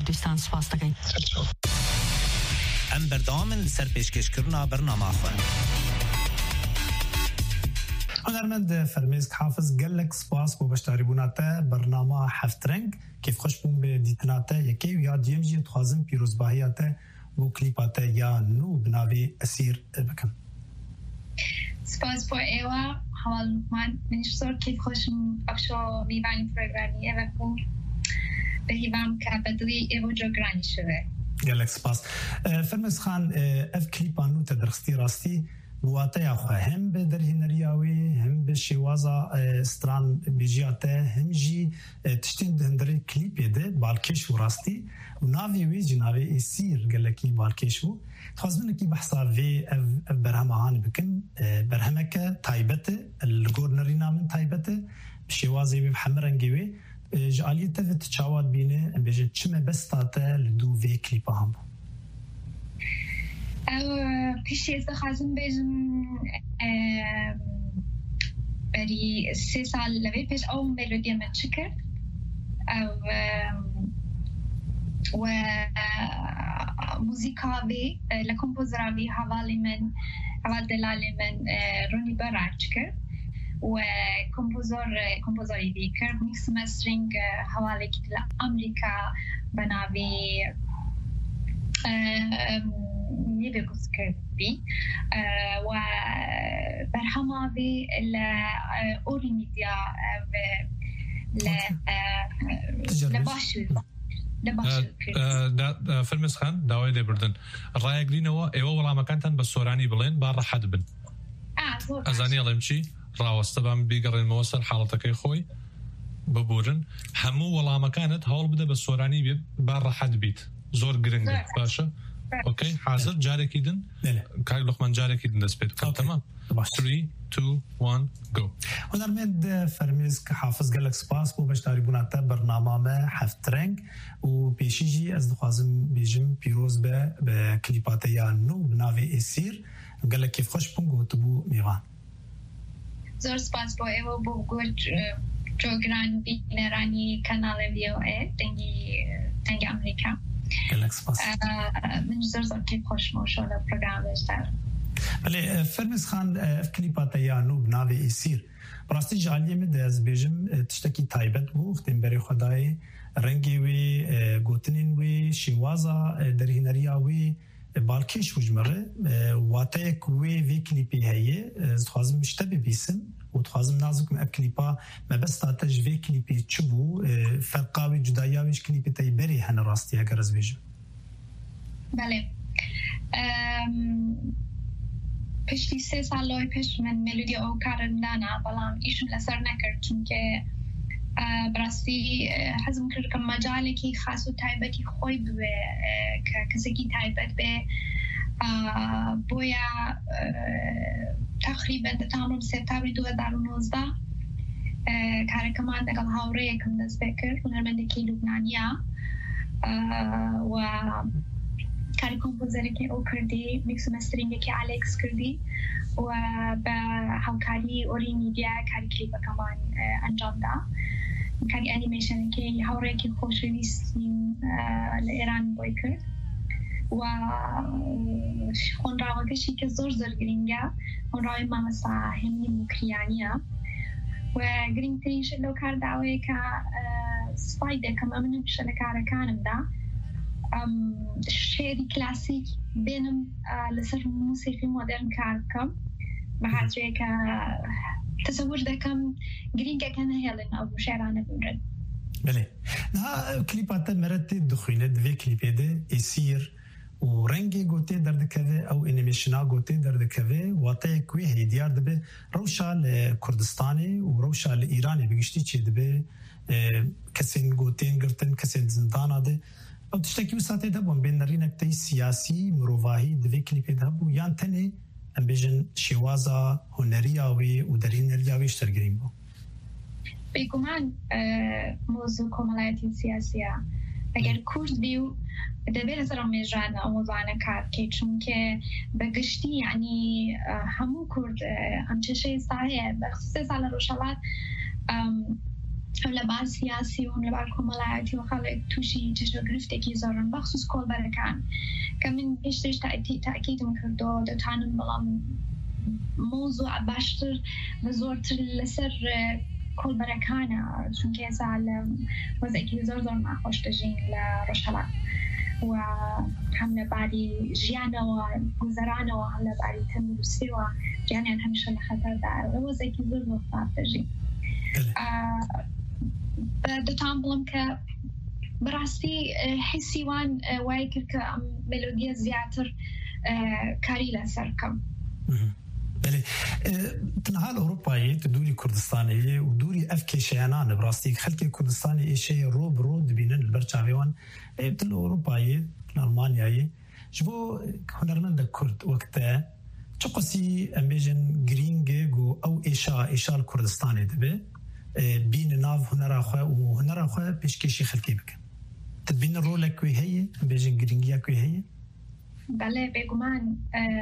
کوردستان سپاس دەکەین. ئەم بەردەوامن لەسەر پێشکەشکردنا بەرنامەخۆن. هنرمند فرمێسک حافظ gelek spas بۆ بەشداریبوونا te بەرنامە هەفت رەنگ کێف خۆش بووم بە دیتنا te یەکەی و یا دیەم jî dixwazim pîrozbahiya te بۆ klîpa te ya nû bi navê Esîr bikim. سپاس بۆ ئێوە هەواڵمان منیش زۆر کێف خۆشم بەخشۆ میوانی پرۆگرامی ئێوە بوو بە هیوام کە بە دڵی ئێوە جۆگرانی شوێ. gelek spas. فرمێسک خان ev klîpa nû te dirxistî rastî بواتەیە خۆ hem bi derhîneriya wê hem bi şêwaza stran bêjiya te hem jî tiştên hindirê klîpê de balkêş û rastî û navê wê jî navê Esîr gelekî balkêş bû. Dixwazim behsa vê ev berhemahan bikin berhemeke taybet e li gor nerîna min taybet e bi şêwazê wê bi hemirengê wê ji aliyê te ve tu çawa dibîne em bêjin çi me besta te li dû vê klîpa hebû. پیشی از خازم بیشم بری 3 سال لوی پیش او ملودی من شکر و موسیقی لکمپوزراوی حوالی من حوال دلالی من رونی برای شکر و کمپوزاری دیگر میکس مسترینگ حوالی که امریکا بناوی نيبيكوس كربي وبرهما في الأوري ميديا لباشر فرمێسک خان داوای لێبردن ڕایەگرینەوە ئێوە وەڵامەکانتان بە سۆرانی بڵێن با ڕەحەت بن ئەزانی ئەڵێم چی ڕاوەستە بام بیگەڕێنمەوە سەر حاڵەتەکەی خۆی ببورن هەموو وەڵامەکانت هەوڵ بدە بە سۆرانی بێت با ڕەحەت بیت زۆر گرنگە باشە اوكي حاضر جارێکی دن کاک لقمان جارێکی دن دەست پێت بکەم تەمام 3 2 1 go هنرمند فرمێسک حافظ gelek spas بۆ بەشداریبوونا te بەرنامامە هەفت رەنگ û pêşî jî ez dixwazim bêjim pîroz be bi klîpa te ya nû bi navê Esîr gelek kêfxweş bûn gotibû mêvan. زۆر سپاس بۆ ئێوە بۆ جۆگران بینەرانی کەناڵی VOA دەنگی ئەمریکا. من زۆر کێف خۆشم شۆ لە پرۆگرامێشدا. بەڵێ فرمێسک خان کلیپا te ya nû bi navê Esîr rastî ji aliyê min de ez bêjim tiştekî taybet bû xtêmberê Xwedayê rengê wê gotinên wê şêwaza derhîneriya wê balkêş bû ji me re wateyek wê vê klîpê heye ez dixwazim ji te bibîsim û dixwazim nazikim ev klîpa me besta te ji vê klîpê çi bû ferqa wê cudaiya wê ji klîpê te berê hene rastî eger ez bêjim. بله پشتی 3 سال پیش من ملودی او کارندانا بلام ایشون لسر نکرد چونکه براستی حزم کرد که مجالی که خاص و تایبتی خوی به کسی که تایبت به بویا تقریبا تمام سپتامبر 2019 کارکمان دقل هاوره کم دست بکر هنرمنده که لبنانیا و کاری کمپوزری که او کردی میکس و مسترینگی که الکس کردی و با همکاری اوری میدیا کاری کلیپ کمان انجام دا کاری انیمیشن که هاوره که خوشویستیم لایران بای کرد و خونراوکشی که زور گرینگه خونراوی مامسا همینی مکریانیه و گرینگترین شلو کرداوی که سپایده کم امنم شلکارکانم دا شعری کلاسیک بینم لسر موسیقی مدرن کار کم به خاطر که تصور دکم گرینگه کنه هلن او شعرانه بودن. بله نه کلیپات مرد دخینه دوی کلیپه ده اسیر و رنگی گوته دردکوه او انیمیشنا گوته دردکوه واته کوی هیدیار دبه روشا لکردستانی و روشا لإیرانی بگشتی چی دبه کسین گوتین گرتن کسین زندانا ده او تشتکی وساته ده بون بین نرینکتای سیاسی مروواهی دوی کلیپه ده بو یان تنه ام بیجن شوازا هنریاوی و درهنریاوی اشترگریم بو بگمان موضوع کمالایتی سیاسیه اگر کرد بیو دبیر سر میجران آموزانه کار که چون که بگشتی یعنی همون کرد همچه شی سایه بخصوص سال روشالات لبعض سیاسی و لبعض کمالایتی و خالق توشی چشم گرفته کی زارن بخصوص کل برکان که من پیشترش تأکید میکردم دتانم بلام موضوع باشتر و زورتر لسر کل برکانه چون که سال وضعی که زور ناخوش داشتین لرشالات و هم لبعدی جیانه و گذرانه و هم لبعدی تندرستی و جیانه همیشه لخطر داره و وضعی که زور ناخوش داشتین دتام بلام که براستی حسی وان وایکر که ملودی زیاتر کاری لسر کم. بله تنها الأوروبية تدوري كردستانية ودوري أفكي شيانان براستی خلق كردستاني إشي روب بينن البرشاويوان تل الأوروبية ألمانيا جبو هنرمند كرد وقتها تقصي أميجن جرينجو أو إيشا الكردستاني دبي بين ناف هنرا خوا وهنرا خوا بيشكيشي خلقي بك تبين الرولة كوي هي أميجن جرينجيا كوي هي بله بگمان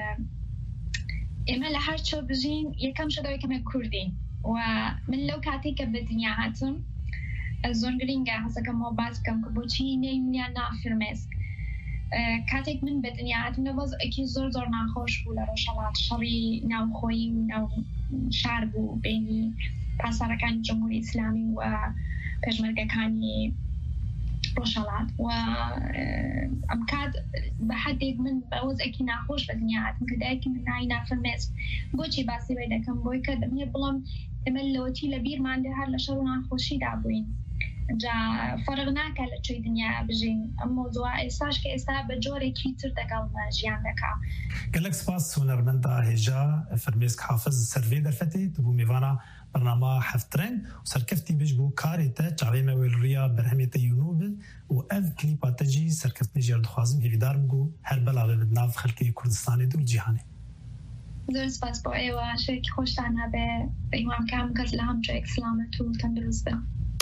اما لحر چو بجین یکم شده که من کردین و من لو کاتی که به دنیا هاتم زون گرینگه هسته که ما باز کم که بچی نیمنیا نافرمسک کاتی که من به دنیا هاتم نواز اکی زور ناخوش بوله رو شلات شری نو خویی و نو شهر بو بینی پاسارکان جمهوری اسلامی و پشمرگکانی روشالات و امکاد به حدی من باز اکی ناخوش بدنیا هاتم که دایکی من نایی نافرمسک بچی باسی بیده کم بوی که دمیه بلام ملوتی لبیر مانده هر لشرو ناخوشی دابوین جا فرق ناکه لچوی دنیا بجین موضوع ایساش که ایسا بجوری کیتر دقل جیان دکا گلک سپاس هنرمنده هجا فرمیسک حافظ سروی در فتی تبو میوانا برنامه حفترین و سرکفتی بجبو کاری تا چاوی مویل ریا برهمیت یونوب و اف کلیپا تجی سرکفت نجیر دخوازم هیویدار بگو هر بلاوه بدناف خلقی کردستانی دو جیهانی زور سپاس با ایوه شرکی خوشتانه به ایوام کم کتله هم چو اکسلامت و تندروز به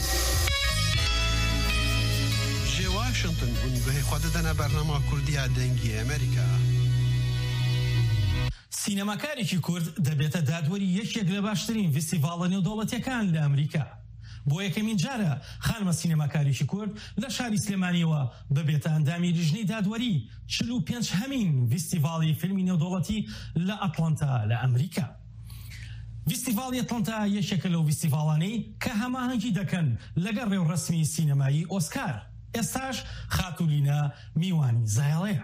جي واشنطن ونبهي خوددنا برنامج كردية دنگي أمريكا سینەماکارێکی کورد دەبێتە دادوەری یەکێک لە باشترین فستیڤاڵە نێودەوڵەتیەکان لە ئەمریکا. بۆ یەکەمین جارە خانمە سینەماکارێکی کورد لە شاری سلێمانیەوە ببێتە ئەندامی لیژنەی دادوەری 45 هەمین فستیڤاڵی فیلمی نێودەوڵەتی لە ئەتڵانتا لە ئەمریکا. فستیڤاڵی ئەتڵانتا یەکێکە لەو فستیڤاڵانەی کە هەماهەنگی دەکەن لەگەڵ ڕێوڕەسمی سینەمایی ئۆسکار. ئێستاش خاتولینا میوانی زایڵەیە.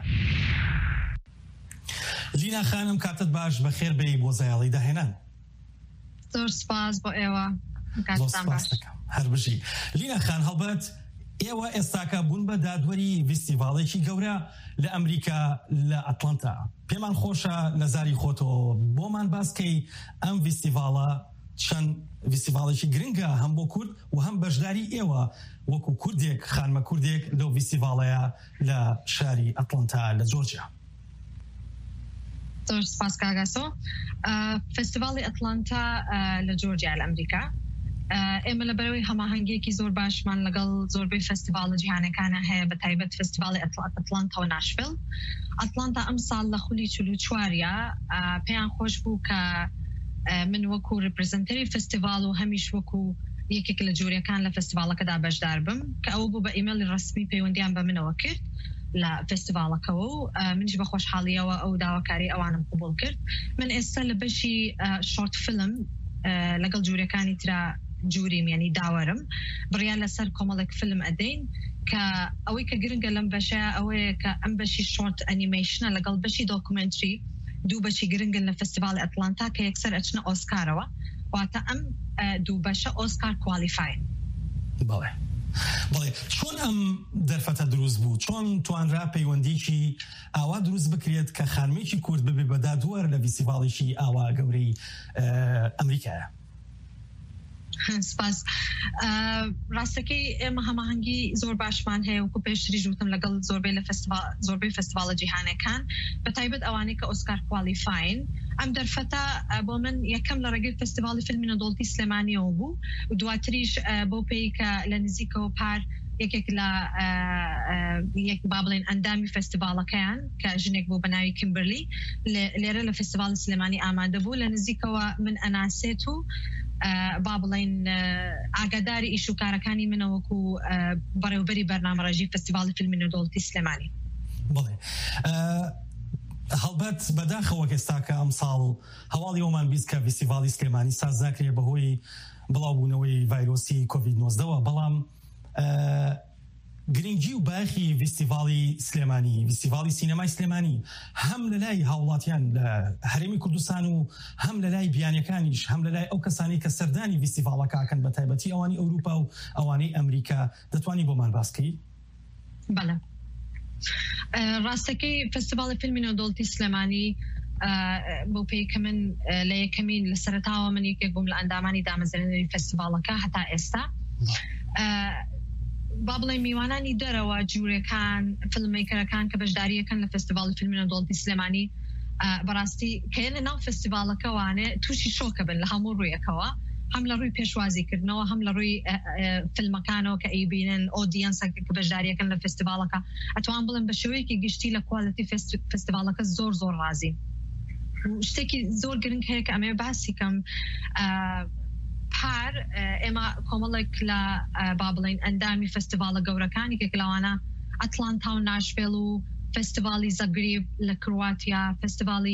لینا خانم کاتت باش بەخێر بێی بۆ زایڵی داهێنان. زۆر سپاس بۆ ئێوە کاتتان باش. هەر بژی. لینا خان هەڵبەت ئێوە ئێستاکە بوون بە دادوەری فستیڤاڵێکی گەورە لە ئەمریکا لە ئەتڵانتا. پێمان خۆشە لەزاری خۆتەوە بۆمان باسکەی ئەم فستیڤاڵە چەند فستیڤاڵێکی گرنگە هەم بۆ کورد و هەم بەشداری ئێوە وەکو کوردێک خانمە کوردێک لەو فستیڤاڵەیە لە شاری ئەتڵانتا لە جۆرجیا. زۆر سپاس کاگاسۆ. فستیڤاڵی ئەتڵانتا لە جۆرجیا لە ئەمریکا ئێمە لەبەرەوەی هەماهەنگێکی زۆر باشمان لەگەڵ زۆربەی فستیڤاڵە جیهانەکانە هەیە بە تایبەت فستیڤاڵی ئەتڵانتا و ناشڤیل. ئەتڵانتا ئەم ساڵ لە خولی 44 پێیان خۆش بوو کە من وەکو ریپرزنتەری فستیڤاڵ و هەمیش وەکو یەکێک لە جووریەکان لە فستیڤاڵەکەدا بەشدار بم کە ئەوە بوو بە ئیمێلی ڕەسمی پەیوەندیان بە منەوە کرد لە فستیڤاڵەکەەوە و منیش بە خۆشحاڵیەوە ئەو داواکاری ئەوانم قبول کرد. من ئێستا لە بەشی شۆرت فیلم لەگەڵ جووریەکانی ترا جووریم یعنی داوەرم بڕیان لەسەر کۆمەڵێک فیلم ئەدەین کە ئەوەی کە گرنگە لەم بەشە ئەوەیە کە ئەم بەشی شۆرت ئەنیمەیشنە لەگەڵ بەشی دۆکومنتری دوو بەشی گرنگن لە فستیڤاڵی ئەتڵانتا کە یەکسەر ئەچنە ئۆسکارەوە واتە ئەم دوو بەشە ئۆسکار کوالیفاین. بەڵێ چۆن ئەم دەرفەتە دروست بوو؟ چۆن توانرا پەیوەندیکی ئاوا دروست بکرێت کە خانمێکی کورد ببێ بە دادوەر لە فستیڤاڵێکی ئاوا گەورەی ئەمریکایە؟ سپاس. ڕاستەکەی ئێمە هەماهەنگی زۆر باشمان هەیە وەکو پێشتری ژوتم لەگەڵ زۆربەی فستیڤاڵە جیهانەکان بە تایبەت ئەوانەی کە ئۆسکار کوالیفاین. ئەم دەرفەتە بۆ من یەکەم لە ڕێگەی فستیڤاڵی فیلمی نێودەوڵەتی سلێمانیەوە بوو و دواتریش بۆ پێی کە لە نزیکەوە پار یەکێک لە یەک با بڵێن ئەندامی فستیڤاڵەکەیان کە ژنێک بوو بە ناوی کیمبرلی لێرە لە فستیڤاڵی سلێمانی ئامادە بوو لە نزیکەوە من ئەناسێت و با بڵێن ئاگاداری ئیش و کارەکانی منەوەکو بەڕێوەبەری بەرنامەڕێژی فستیڤاڵی فیلمی نێودەوڵەتی سلێمانی. بڵێ هەڵبەت بەداخەوە ئێستا کە ئەم ساڵ هەواڵی ئەومان بیست کە فستیڤاڵی سلێمانی ساز ناکرێ بەهۆی بڵاوبوونەوەی ڤایرۆسی کۆڤید-19 بەڵام گرنگی و باخی فستیڤاڵی سلێمانی فستیڤاڵی سینەمای سلێمانی هەم لە لای هاوڵاتیان لە هەرێمی کوردستان و هەم لە لای بیانیەکانیش هەم لە لای ئەو کەسانی کە سەردانی فستیڤاڵەکەکەن بە تایبەتی ئەوانی ئەوروپا و ئەوانەی ئەمریکا دەتوانی بۆمان باسکەی؟ بەڵێ ڕاستەکەی فستیڤاڵی فیلمی نێودەوڵەتی سلێمانی بۆ پێیکە من لە یەکەمین لە سەرەتاوە من یەکێک بووم لە ئەندامانی دامەزرێنەری فستیڤاڵەکە هەتا ئێستا با بڵێ میوانانی دەرەوە جوورەکان فیلممیکەرەکان کە بەشداریەکەن لە فستیڤاڵی فیلمی نێودەوڵەتی سلێمانی بەڕاستی کە لە ناو فستیڤاڵەکەوانێ تووشی شۆکە بن لە هەموو ڕوویەکەوە هەم لە ڕووی پێشوازیکردنەوە هەم لە ڕووی فیلمەکانەوە کە ئەیبینن ئۆدیەنسەکە کە بەشداریەکەن لە فستیڤاڵەکە ئەتوان بڵێن بە شێوەیەکی گشتی لە کواڵیتی فستیڤاڵەکە زۆر زۆر ڕازی شتێکی زۆر گرنگ هەیە کە ئەمێ باسی کەم پار ئێمە کۆمەڵێک لە با بڵێن ئەندامی فستیڤاڵە گەورەکانی کێک لەوانە ئەتلانتا و ناشڤێڵ و فستیڤاڵی زەگریب لە کرواتیا فستیڤاڵی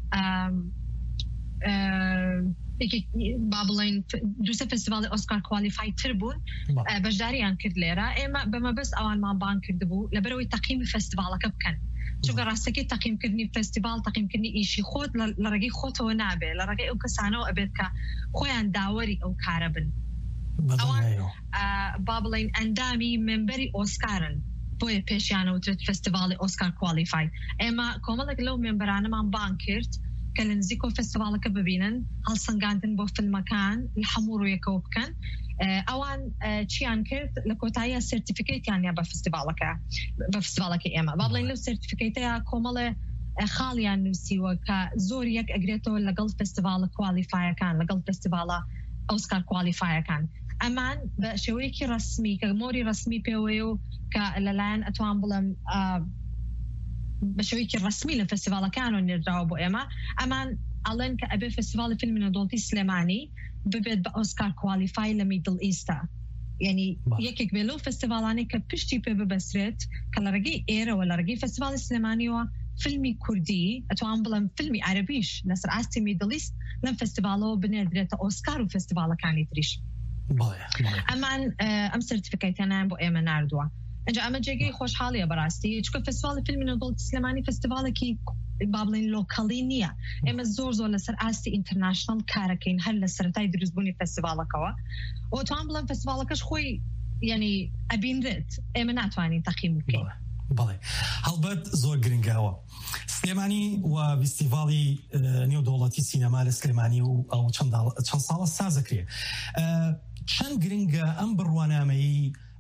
با بڵێن دووسە فستیڤاڵی ئۆسکار کوالیفای تر بوون بەشداریان کرد لێرە ئێمە بەمەبەست ئەوانمان بان کردبوو لەبەرەوەی تەقیمی فستیڤاڵەکە بکەن چونکە ڕاستەکەی تەقیمکردنی فستیڤاڵ تەقیمکردنی ئیشی خۆت لە ڕێگەی خۆتەوە نابێت لە ڕێگەی ئەو کەسانەوە ئەبێت کە خۆیان داوەری ئەو کارە بن ئەوان با بڵێن ئەندامی مێمبەری ئۆسکارن بۆیە پێشیانەوترێت فستیڤاڵی ئۆسکار کوالیفای ئێمە کۆمەڵێک لەو مێمبەرانەمان بان کرد کە لە نزیکۆ فستیڤاڵەکە ببینن هەڵسەنگاندن بۆ فیلمەکان لە هەموو ڕوویەکەوە بکەن ئەوان چیان کرد لە کۆتاییە سرتیفیکەیتیانیا بە فستیڤاڵەکە ئێمە با بڵێن لەو سرتیفیکەیتەیە کۆمەڵێ خاڵیان نووسیوە کە زۆر یەک ئەگرێتەوە لەگەڵ فستیڤاڵە کوالیفایەکان لەگەڵ فستیڤاڵە ئۆسکار کوالیفایەکان ئەمان بە شێوەیەکی ڕسمی کە مۆری ڕسمی پێوەیە و کە لەلایەن ئەتوان بڵێم بە شێوەیەکی ڕسمی لە فستیڤاڵەکانەوە نێردراوە بۆ ئێمە ئەمان ئەڵێن کە ئەبێ فستیڤاڵی فیلمی نێودەوڵەتی سلێمانی ببێت بە ئۆسکار کوالیفای لە میدڵ ئیستا یعنی یەکێک بێ لەو فستیڤاڵانەی کە پشتی پێ ببەسرێت کە لە ڕێگەی ئێرەوە لە ڕێگەی فستیڤاڵی سلێمانیەوە فیلمی کوردی ئەتوان بڵێم فیلمی عەرەبیش لەسەر ئاستی میدڵ ئیست لەم فستیڤاڵەوە بنێردرێتە ئۆسکار و فستیڤاڵەکانی تریش ئەمان ئەم سرتیفیکەیتیانیان بۆ ئێمە ناردووە ئەنجا ئەمە جێگەی خۆشحاڵیە بەڕاستی چونکە فستیڤاڵی فیلمی نێودەوڵەتی سلێمانی فستیڤاڵێکی با بڵێن لۆکەڵی نییە ئێمە زۆر لەسەر ئاستی ئینتەرناشنەڵ کارەکەین هەر لە سەرەتای دروستبوونی فستیڤاڵەکەوە و توان بڵێن فستیڤاڵەکەش خۆی یعنی ئەبینرێت ئێمە ناتوانین تەقیم بکەین بەڵێ هەڵبەت زۆر گرنگاوە سلێمانی و فستیڤاڵی نێودەوڵەتی سینەما لە سلێمانی و ئەو چەند ساڵە سازەکرێ چەند گرنگە ئەم بڕوانامەیی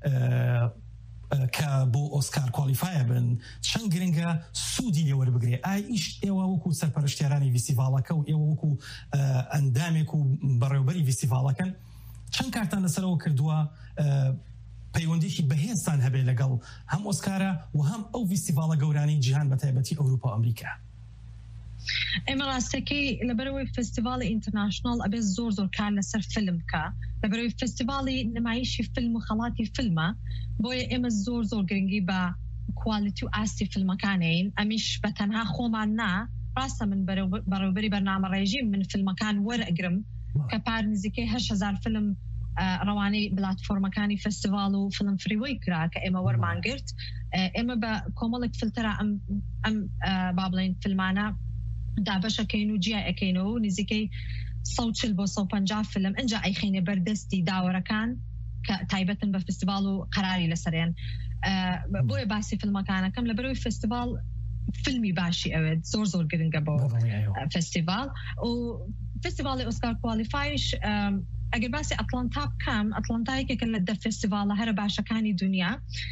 کە بۆ ئۆسکار کوالیفایە بن چەند گرنگە سوودی لێوەربگرێ ئای ئیش ئێوە وەکو سەرپەرشتیارانی فستیڤاڵەکە و ئێوە وەکو ئەندامێک و بەڕێوەبەری فستیڤاڵەکەن چەند کارتان لەسەرەوە کردووە پەیوەندیشی بەهێزتان هەبێ لەگەڵ هەم ئۆسکارە و هەم ئەو فستیڤاڵە گەورانی جیهان بە تایبەتی ئەوروپا و ئەمریکا ئێمە ڕاستەکەی لەبەرەوەی فستیڤاڵی ئینتەرناشناڵ ئەبێ زۆر کار لەسەر فیلم بکە لەبەرەوەی فستیڤاڵی نمایشی فیلم و خەڵاتی فیلمە بۆیە ئێمە زۆر گرنگی بە کوالیتی و ئاستی فیلمەکانین ئەمیش بە تەنها خۆمان نا ڕاستە من بەڕێوەبەری بەرنامەڕێژیم من فیلمەکان وەرئەگرم کە پار نزیکەی 8,000 فیلم ڕەوانەی بلاتفۆرمەکانی فستیڤاڵ و فیلم فریوەی کرا کە ئێمە وەرمانگرت ئێمە بە کۆمەڵێک فلترە ئەم با بڵێن فیلمانە دابەشەکەین و جیا ئەەکەینەوە و نزیکەی 140 بۆ 150 فیلم ئەنجا ئەیخینێ بەردەستی داوەرەکان کە تایبەتن بە فستیڤاڵ و قەراری لەسەریان بۆیە باسی فیلمەکانەکەم لەبەرەوەی فستیڤاڵ فیلمی باشی ئەوێت زۆر گرنگە بۆ فستیڤاڵ و فستیڤاڵی ئۆسکار کوالیفایش ئەگەر باسی ئەتلانتا بکەم ئەتلانتایەکێکە لە 10 فستیڤاڵە هەرە باشەکانی دنیا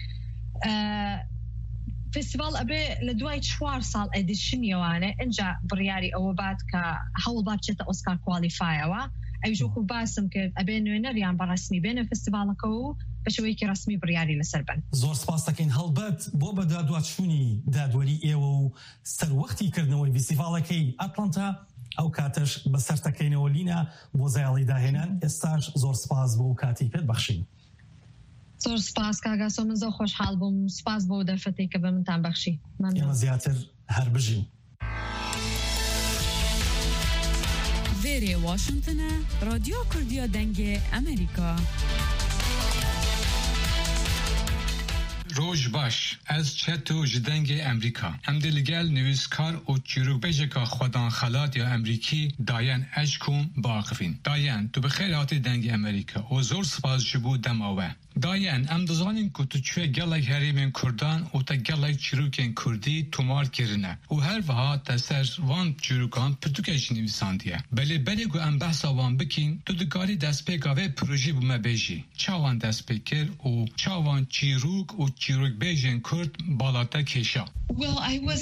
فستیڤاڵ ئەبێ لە دوای 4 ساڵ ئەدیشنیەوانێ ئەنجا بڕیاری ئەوە بات کە هەوڵ بچێتە ئۆسکار کوالیفایەوە ئەوژوکو باسم کرد ئەبێ نوێنەریان بەڕسمی بێنە فستیڤاڵەکە و بە شێوەیەکی ڕسمی بڕیاری لەسەر بن زۆر سپاس دەکەین هەڵبەت بۆ بە دادوەری ئێوە و سەروەختی کردنەوەی فستیڤاڵەکەی ئەتلانتا ئەو کاتەش بەسەرتەکەینەوە لینا بۆ زایڵی داهێنان ئێستاش زۆر سپاس بۆ کاتی پێت بەخشین. زۆر سپاس کاگاسۆ، من زۆر خۆشحاڵ بووم. سپاس بۆ دەرفەتێک کە بە منتان بەخشی. ئێمە زیاتر هەر بژین. وێرێ واشنگتنە، رادیۆ کوردیە دەنگێ ئەمریکا. روج باش از چتو جدنگ امریکا ام دلگل نویسکار و چیروبیجکا خودان خلات یا امریکی داین اجکوم باقفین. داین تو بخیر هاتی دنگ امریکا و زور سپاس جبو دماوه. داین ام دزانین که تو چوه گلک هریمین کردان و تا گلک چیروکین کردی تومار کرنه و هر وها تسر وان چیروکان پرتوکش نویساندیه. بلی گو ام بحثا وان بکین تو دگاری دست پیگاوه پروژی بومه بیجی. چاوان دست پیکر و چاوان چیروک و چیروک بیجین کرد بالاتا کشا. Well, I was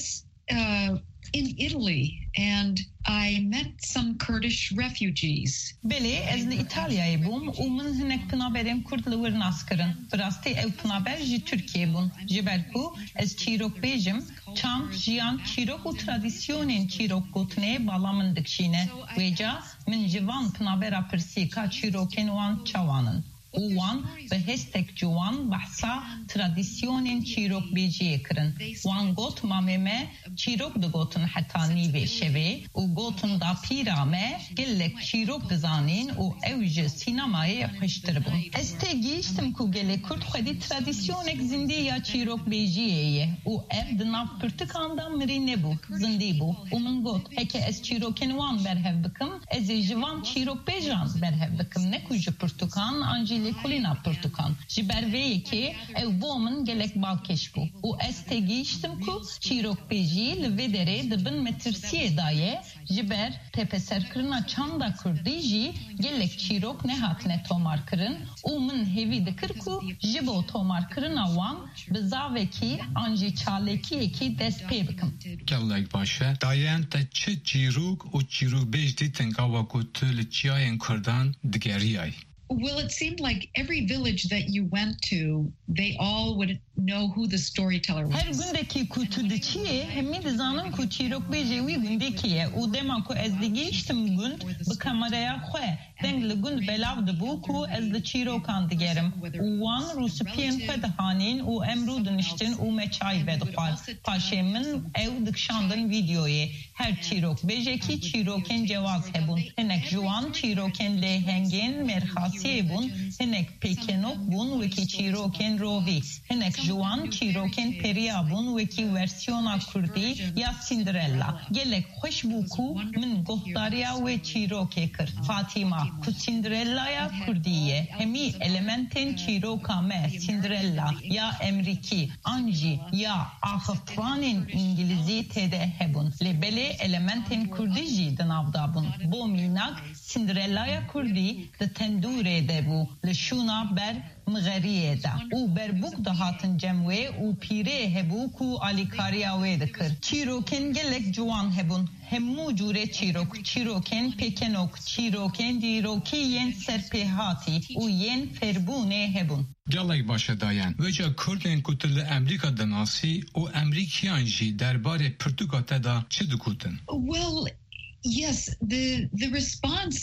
in Italy and I met some Kurdish refugees. بله از ایتالیای بوم و من هنک پنابریم کرد لور ناسکرن. براستی او پنابر جی ترکیه بون. جبرکو از چیروک بیجم چام جیان چیروک و ترادیسیونین چیروک گوتنه بالا من دکشینه. ویجا من جوان پنابرا پرسیکا چیروکین وان چوانن. وان به هستک جوان بحثا ترادیسیونین چیروک بیجیه کرن. وان گوت مامه چیروک دو گوتن حتا نیوه شوه و گوتن دا پیرامه گلک چیروک دزانین و اوج سینمای خوشتر بون. استگیشتم که گلک کرد خودی ترادیسیونک زنده یا چیروک بیجیه و اف دناف پرتکاندا مری نبو زنده بو و من گوت هکه از چیروکین وان برهف بکم از جوان چیروک بیجان برهف بکم نکوج پرتکان انجی لیکولینا پرتکان جبروی که او بومن گلک بالکش بو و استگیشتم که چیروک بیجی لودره دبن مترسیه دایه جبر تپسر کرنا چاندا کردی جی گلک چیروک نهات نتومار کرن و من هیوی دکر که جبو تومار کرنا وان بزاوه کی انجی چالکی کی دست پی بکم. گلک باشه داین تا چه چیروک و چیروک بیج دیتن گاوا گوتل چیاین کردان دگری ای. Well, it seemed like every village that you went to, they all would know who the storyteller was. Her gündeki kutudiçiye hemi de zanım ku çirok bejewi gündekiye u dema ku ez digiştim gün bu kameraya xwe dengli gün belavdı bu ku ez de çirokan digerim. Wan rusipiyen xwe hanin u emru diniştin u meçay vedxwar. Paşemin ev dikşandın videoye her çirok bejeki çiroken cevaz hebun. Hinek juan çiroken lehengen merhasiye bun. Hinek pekenok bun veki çiroken rovi. Hinek جوان چیروکن پریابون وکی ورسیونا کردی یا سیندرلا گلک خوش بوکو من گفتاریا و چیروکه کرد فاطمه کو سیندرلا یا کردیه همی المنتن چیروکا مه سیندرلا یا امریکی انجی یا آخفتوانین انگلیزی تده هبون لبله المنتن کردی جی دنافدابون بو میناک سیندرلا یا کردی ده تندوره ده بو لشونا بر مغریه ده او بربوک ده هاتن جموه او پیره هبو کو آلیکاریا وی دکر چیروکن گلک جوان هبون همو جوره چیروکن پکنوک چیروکن دیروکی ین سرپیهاتی او ین فربونه هبون گلک باشه داین وجا کردن کتل امریکا دناسی او امریکیان جی دربار پرتوگاته دا چه دکوتن؟ Well, yes, the response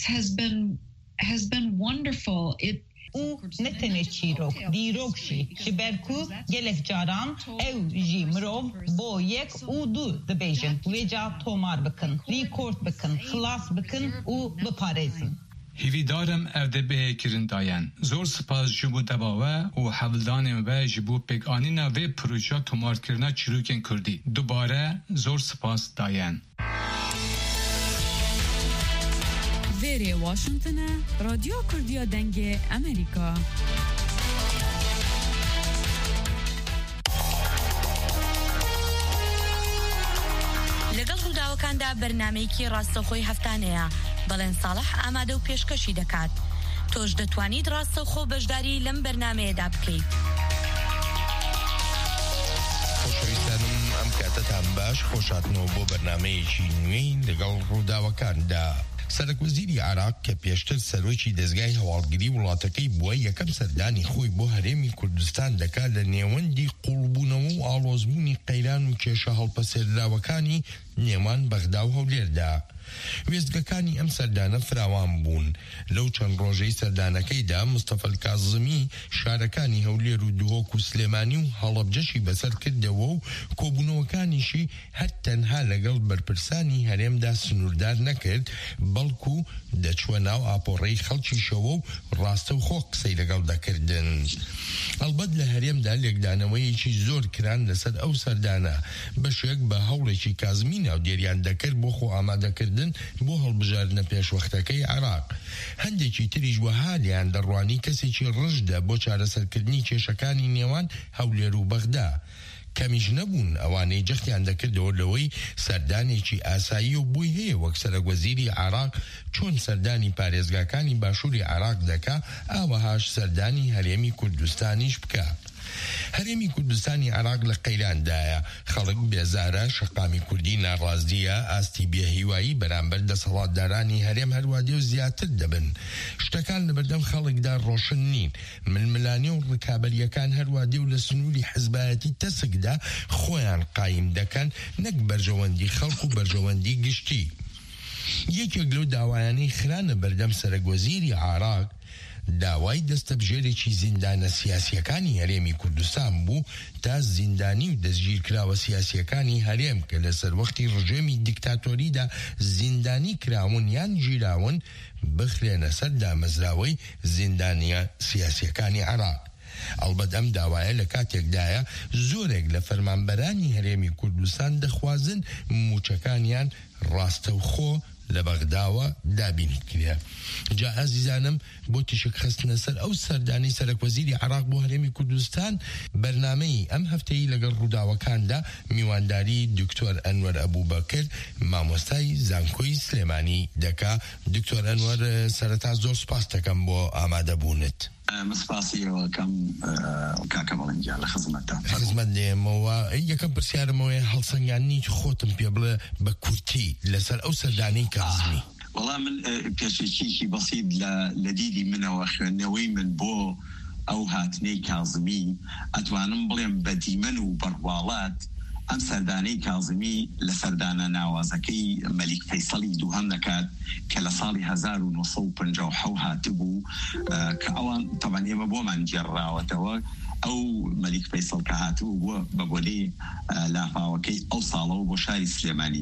has been wonderful. او نتنه چیروک دیروکشی شبرکو گلک جاران او جی مروف بو یک او دو دبیجن ویجا تومار بکن ریکورد بکن خلاص بکن او بپارزن هیوی دارم ارده به کرن داین زور سپاس جبو دباوه و حولدانم و جبو پگانینا و پروژه تومار کرنا چیروکن کردی دوباره زور سپاس داین وێرێ واشنگتنە رادیۆ کوردیە دەنگێ ئەمریکا. لەگەڵ ڕووداوەکاندا بەرنامەیەکی ڕاستەوخۆی هەفتانەیە بەڵێن ساڵح ئامادە و پێشکەشی دەکات. تۆش دەتوانیت ڕاستەوخۆ بەشداری لەم بەرنامەیەدا بکەیت. خۆشەویستانم ئەم کاتەتان باش خۆشاتنەوە بۆ بەرنامەیەکی نوێی لەگەڵ ڕووداوەکاندا. سەرکوزیری عراق کە پێشتر سەرۆکی دەستگای هەواڵگری وڵاتەکەی بووە یەکەم سەردانی خۆی بۆ هەرێمی کوردستان دەکات لە نێوەندی قوڵبوونەوە و ئاڵۆزبوونی قەیران و کێشە هەڵپەسێردراوەکانی نێوان بەغدا و هەولێردا. وێستگەکانی ئەم سەردانە فراوان بوون. لەو چەند ڕۆژەی سەردانەکەیدا مستەفا کازمی شارەکانی هەولێر و دوهۆک و سلێمانی و هەڵەبجەشی بەسەر کردەوە و کۆبوونەوەکانیشی هەر تەنها لەگەڵ بەرپرسانی هەرێمدا سنووردار نەکرد، بەڵکو دەچوە ناو ئاپۆڕەی خەڵکیشەوە و ڕاستە و خۆ قسەی لەگەڵ دەکردن. ئەلبەت لە هەرێمدا لێکدانەوەیەکی زۆر کران لەسەر ئەو سەردانە، بەشێک بە هەوڵێکی کازمی ناودێریان دەکرد بۆ خۆ ئامادەکردن بۆ هەڵبژاردنە پێشوەختەکەی عێراق. هەندێکی تریش وەها لیان دەڕوانی کەسێکی ڕژدە بۆ چارەسەرکردنی کێشەکانی نێوان هەولێر و بەغدا. کەمیش نەبوون ئەوانەی جەختیان دەکردەوە لەوەی سەردانێکی ئاسایی و بووی هەیە وەک سەرۆکوەزیری عێراق چۆن سەردانی پارێزگاکانی باشووری عێراق دەکا، ئاوەهاش سەردانی هەرێمی کوردستانیش بکە. هەرێمی کوردستانی عێراق لە قەیراندایە، خەڵک بێزارە، شەقامی کوردی ناڕازیە، ئاستی بێهیوایی بەرامبەر دەسەڵاتدارانی هەرێم هەروادێ و زیاتر دەبن. شتەکان لە بەردەم خەڵکدا ڕۆشن نین، ململانێ و ڕکابەریەکان هەروادێ و لە سنووری حیزبایەتی تەسکدا خۆیان قایم دەکەن، نەک بەرژەوەندی خەڵک و بەرژەوەندی گشتی. یەکێک لەو داوایانەی خرانە بەردەم سەرۆکوەزیری عێراق داوای دەستەبژێرێکی زیندانە سیاسیەکانی هەرێمی کوردستان بوو تا زیندانی و دەستگیرکراوە سیاسیەکانی هەرێم کە لە سەروەختی ڕژێمی دیکتاتۆریدا زیندانی کراون یان گیراون بخرێنە سەر دامەزراوەی زیندانیە سیاسیەکانی عێراق. ئەلبەت ئەم داوایە لە کاتێکدایە زۆرێک لە فەرمانبەرانی هەرێمی کوردستان دەخوازن موچەکانیان ڕاستەوخۆ لە بەغداوە دابینی کرێ. جا ئازیزانم بۆ تیشک خستنە سەر ئەو سەردانی سەرۆکوەزیری عێراق بۆ هەرێمی کوردستان بەرنامەی ئەم هەفتەی لەگەڵ ڕووداوەکاندا میوانداری دکتۆر ئەنوەر ئەبوبەکر مامۆستای زانکۆی سلێمانی دەکا. دکتۆر ئەنوەر، سەرەتا زۆر سوپاس دەکەم بۆ ئامادەبوونت. مسپاسیەوە کەم کاکە بەڵەنجیا لە خزمەتە خزمەت دێمەوە. یەکەم پرسیارمەوەی هەڵسەنگاندنی خۆتم پێ بڵێ بە کورتی لەسەر ئەو سەردانەی کازمی. وەڵام من پێشێکیکی بەسیط لە دیدی منەوە خوێندنەوەی من بۆ ئەو هاتنەی کازمی ئەتوانم بڵێم بە دیمەن و بەڕواڵات ئەم سەردانەی کازمی لە سەردانە ناوازەکەی مەلیک فەیسەڵی دووهەم دەکات کە لە ساڵی 1957 هاتبوو کە ئەوان تەبەن ئێمە بۆمان گێڕاوەتەوە. ئەو مەلیک فەیسەڵ کە هاتبوو بووە بە بۆلەی لافاوەکەی ئەو ساڵەوە بۆ شاری سلێمانی.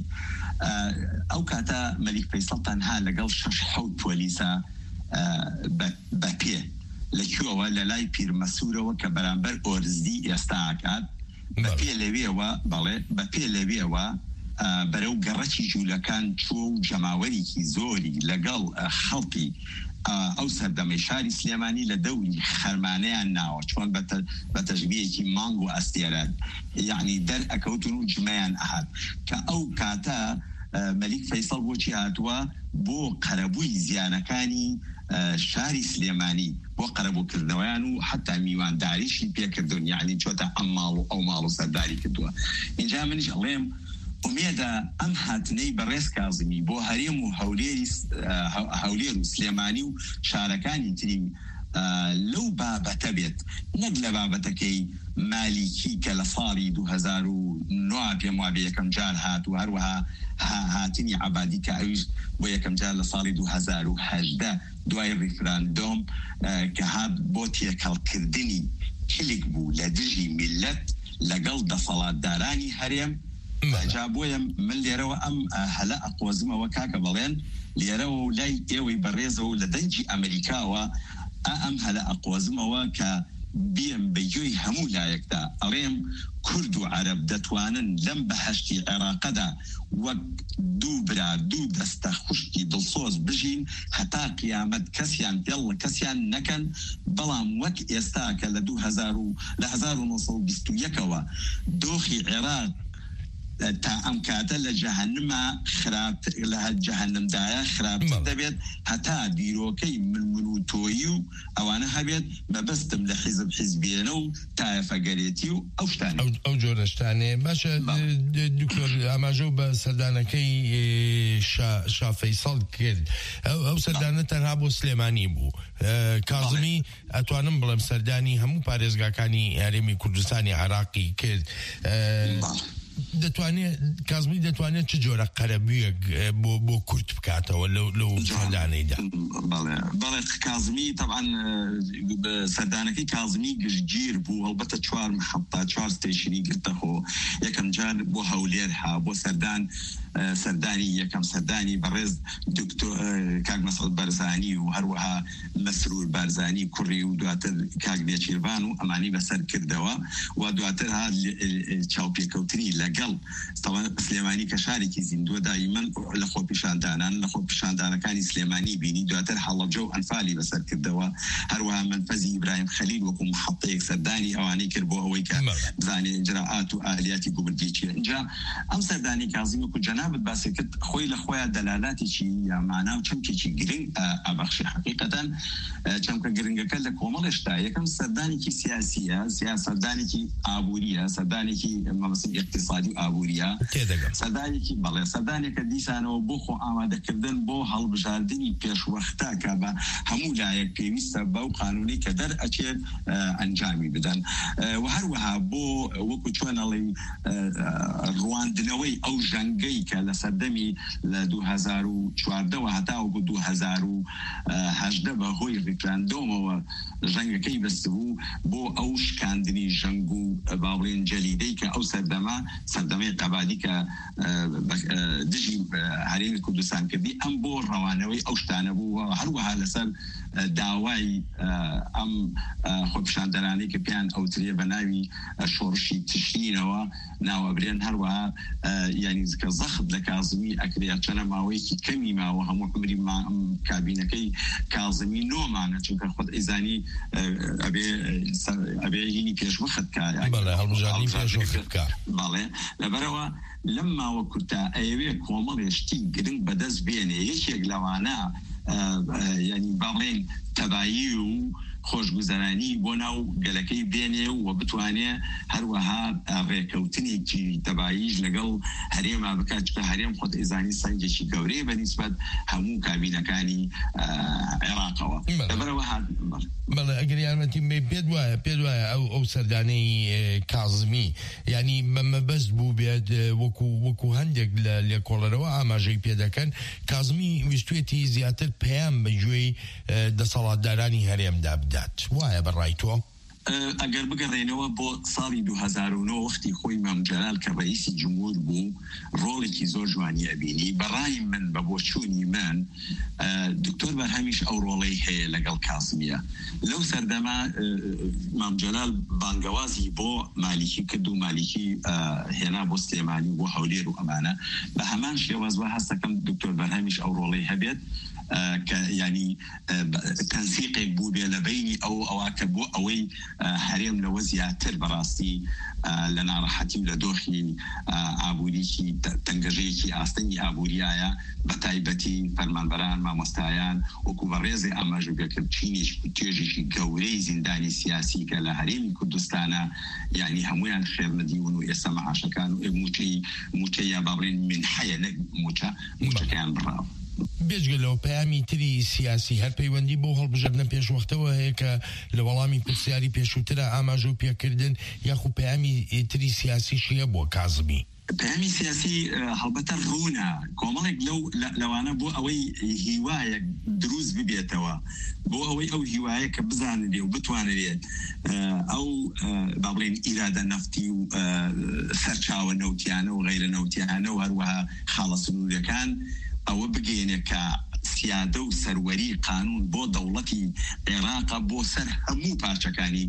ئەو کاتە مەلیک فەیسەڵ تەنها لەگەڵ 6 پۆلیسە بە پێ لەکوێوە لە لای پیرمەسوورەوە کە بەرامبەر ئۆرزدی ئێستا ئاکات بە پێ لەوێەوە بەرەو گەڕەکی جوولەکان چوە و جەماوەرێکی زۆری لەگەڵ خەڵکی ئەو سەردەمەی شاری سلێمانی لە دەوری خەرمانەیان ناوە چۆن بە تەژبیەکی مانگ و ئەستێرەت یعنی دەرئەکەوتن و جمەیان ئەهات کە ئەو کاتە مەلیک فەیسەڵ بۆچی هاتووە بۆ قەرەبووی زیانەکانی شاری سلێمانی بۆ قەرەبووکردنەوەیان و حتا میوانداریشی پێکردون یعنی چۆتە ئەم ماڵ و ئەو ماڵ و سەرداری کردووە. اینجا منیش ئەڵێم ئومێدە ئەم هاتنەی بەڕێز کازمی بۆ هەرێم و هەولێر و سلێمانی و شارەکانی تری لەو بابەتە بێت نەک لە بابەتەکەی مالیکی کە لە ساڵی 2009 پێم وابێ یەکەم جار هات و هەروەها هاتنی عەبادی کە ئەویش بۆ یەکەم جار لە ساڵی 2018 دوای ڕیفراندۆم کە هات بۆ تێکەڵکردنی کلیک بوو لە دژی میلەت لەگەڵ دەسەڵاتدارانی هەرێم. جا بۆیە من لێرەوە ئەم هەلە ئەقۆزمەوە کاکە بەڵێن لێرەوە و لای ئێوەی بەڕێزەوە لە دەنجی ئەمریکاوە ئەم هەلە ئەقۆزمەوە کە بیم بەگوێی هەموو لایەکدا ئەڵێم کورد و عەرەب دەتوانن لەم بەهەشتی عێراقەدا وەک دوو برا دوو دەستە خوشکی دڵسۆز بژین هەتا قیامەت کەسیان پێڵ کەسیان نەکەن. بەڵام وەک ئێستا کە لە 1921ەوە دۆخی عێراق تا ئەم کاتە لە جەهەنمە خراپ لە جەهەنمدایە خراپتر دەبێت هەتا بیرۆکەی من و تۆیی و ئەوانە هەبێت مەبەستم لە حیزبێنە و تایەفەگەرێتی و ئەو شتانە ئەو جۆرە شتانێ. باشە دکتۆر ئاماژە بە سەردانەکەی شا فەیسەڵ کرد. ئەو سەردانە تەنها بۆ سلێمانی بوو. کازمی ئەتوانم بڵێم سەردانی هەموو پارێزگاکانی هەرێمی کوردستانی عێراقی کرد. دەتوانێت کازمی دەتوانێت چ جۆرە قەرەبوویەک بۆ کورت بکاتەوە لەو سەردانەیدا؟ بەڵێ کازمی طبعا سەردانەکەی کازمی گشتگیر بوو، هەڵبەتە 4 محەبتا 4 ستێشنی گرتەخۆ یەکەم جار بۆ هەولێر ها بۆ سەردانی یەکەم سەردانی بەڕێز کاک مەسعود بەرزانی و هەروەها مەسرور بارزانی کوڕی و دواتر کاک نێچیروان و ئەمانی بەسەر کردەوە و دواتر ها چاوپێکەوتنی لەگەڵ سلێمانی کە شارێکی زیندووە دایمەن لە خۆ پیشاندانان لە خۆ پیشاندانەکانی سلێمانی بینی، دواتر هەڵەبجە و ئەنفالی بەسەر کردەوە، هەروەها منفەزی ئیبراهیم خەلیل وەکو محەطەیەک سەردانی ئەوانەی کرد بۆ ئەوەی کە بزانێ ئجراعات و ئالیاتی گوبردی چیە. اینجا ئەم سەردانی کازمی وەکو جەنابەت باسی کرد خۆی لە خۆیان دەلالاتێکی یا مانا و چەمکێکی گرنگ ئابەخشی حقیقەتەن چەمکە گرنگەکە لە کۆمەڵشتا یەکەم سەردانێکی سیاسیە، سەردانێکی ئابووریە، سەردانێکی مەبەسم اقتصادی و ئابووریە، سەردانێکی بەڵێ سەردانێکە دیسانەوە بۆ خۆ ئامادەکردن بۆ هەڵبژاردننی پێشوەختە کە بە هەموو لایەک پێویستە بەو قانونی کە دەرئەچێت ئەنجامی بدەن و هەروەها بۆ وەکو چۆنەڵی ڕواندنەوەی ئەو ژەنگەی کە لە سەردەمی لە 2014 هەتاو بۆ 2018 بە هۆی ڕیفراندۆمەوە ژەنگەکەی بەستبوو بۆ ئەو شکاندنی ژەنگ و باڵێن جەلیدەی کە ئەو سەردەمەی قەبادی کە دژی هەرێمی کوردستان کردی ئەم بۆ ڕەوانەوەی ئەو شتانە بوو هەروەها لەسەر داوای ئەم خۆپیشاندەرانەی کە پیان ئەوترێ بە ناوی شۆڕشی تشتینەوە ناوەبرێن هەروەها یعنی کە زەخت لە کازمی ئەکرێت چەنە ماوەیەکی کەمی ماوە هەموو عمری کابینەکەی کازمی نۆمانە چونکە خۆت ئەیزانی ئەبێ هینی پێشوەخت بەڵێ لەبەرەوە لەم ماوە کورتا ئەوێ کۆمەڵێشتی گرنگ بەدەست بێنێ یەکێک لەوانە ینی باڵێن تەبایی و خۆشگوزەرانی بۆ ناو گەلەکەی بێنێ و بتوانێ هەروەها ڕێکەوتنێکی تەباییش لەگەڵ هەرێما بکات چکە هەرێم خۆت ئێزانی سەنگێکی گەورەی بەنسبەت هەموو کابینەکانی عێراقەوە لەبەرەوە بەڵێ ئەگەر یارمەتی پێت وایە ئەو سەردانەی کازمی ینی مەبەست بوو بێت وەکو هەندێک لە لێکۆڵەرەوە ئاماژەی پێدەکەن کازمی ویستوێتی زیاتر پەیام بەگوێی دەسەڵاتدارانی هەرێمدا بدات، وایە بەڕای تۆ؟ ئەگەر بگەڕێنەوە بۆ ساڵی 2009 وەختی خۆی مام جەلال کە ڕئیسی جمهور بوو ڕۆڵێکی زۆر جوانی ئەبینی. بەڕای من بە بۆچوونی من دکتۆر بەرهەمیش ئەو ڕۆڵەی هەیە لەگەڵ کاسمیە. لەو سەردەما مام جەلال بانگەوازی بۆ مالیکی کرد و مالیکی هێنا بۆ سلێمانی بۆ هەولێر و ئەمانە بە هەمان شێوەز وە هەستەکەم دکتۆر بەرهەمیش ئەو ڕۆڵەی هەبێت کە ینی تەنسیقێک بوو بێ لە بینی ئەوە کە بۆ ئەوەی هەرێم لەوە زیاتر بەڕاستی لە ناڕەحەتی و لە دۆخی ئابووریکی تەنگەژەیەکی ئاستەنی ئابووریایە بە تایبەتی فەرمانبەران مامۆستایان وەکو بە ڕێزی ئاماژەگەکرد چینیش توێژێکی گەورەی زیندانی سیاسی کە لە هەرێمی کوردستانە یعنی هەمویان خێرنەدیون و ئێستا مەعاشەکان و موچەی یا باڵێن منحەیە موچەکەیان بڕاو. بێجگەلەوە پەیامی تری سیاسی هەر پەیوەندی بۆ هەڵبژاردنە پێشوەختەوە هەیە کە لە وەڵامی پرسیاری پێشووترە ئاماژە و پێکردن یاخو پەیامی تری سیاسی شیە بۆ کازمی؟ پەیامی سیاسی هەڵبەتە ڕوونە کۆمەڵێک لەوانە بۆ ئەوەی هیوایە دروست ببێتەوە بۆ ئەوەی ئەو هیوایە کە بزانێت و بتوانێت ئەو باڵێن ئیرادە نەفتی و سەرچاوە نەوتیانە و غەیرە نەوتیانە و هەروەها خاڵە سنوورەکان ئەوە بگەێنێ کە سیادە و سەروەری قانون بۆ دەوڵەتی عێراقە بۆ سەر هەموو پارچەکانی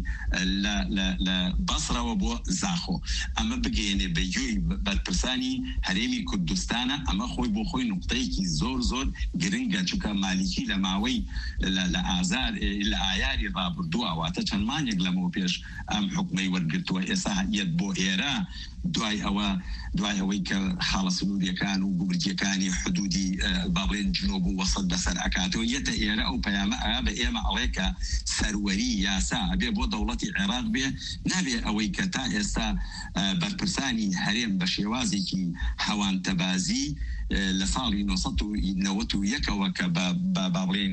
لە بەسڕەوە بۆ زاخۆ ئەمە بگەێنێ بەگوێی بەرپرسانی هەرێمی کوردستانە ئەمە خۆی بۆ خۆی نقطەیەکی زۆر زۆر گرنگە چونکە مالیکی لە ماوەی لە ئازار لە ئایاری ڕابردووە واتە چەند مانێک لەمەوە پێش ئەم حکومەی وەرگرتووە ئێستا هەیەت بۆ ئێرە دوای ئەوەی کە حاڵە سنووریەکان و گوبرجیەکانی حدودی باڵێن جنوب و وەسط بەسەر ئەکاتەوە یەتە ئێرە ئەو پەیامە بە ئێمە ئەڵێکە سەروەری یاسا ئەبێ بۆ دەوڵەتی عێراق بێ نابێ ئەوەی کە تا ئێستا بەرپرسانی هەرێم بە شێوازێکی هەوانتەبازی لە ساڵی 1991ەوە کە باڵێن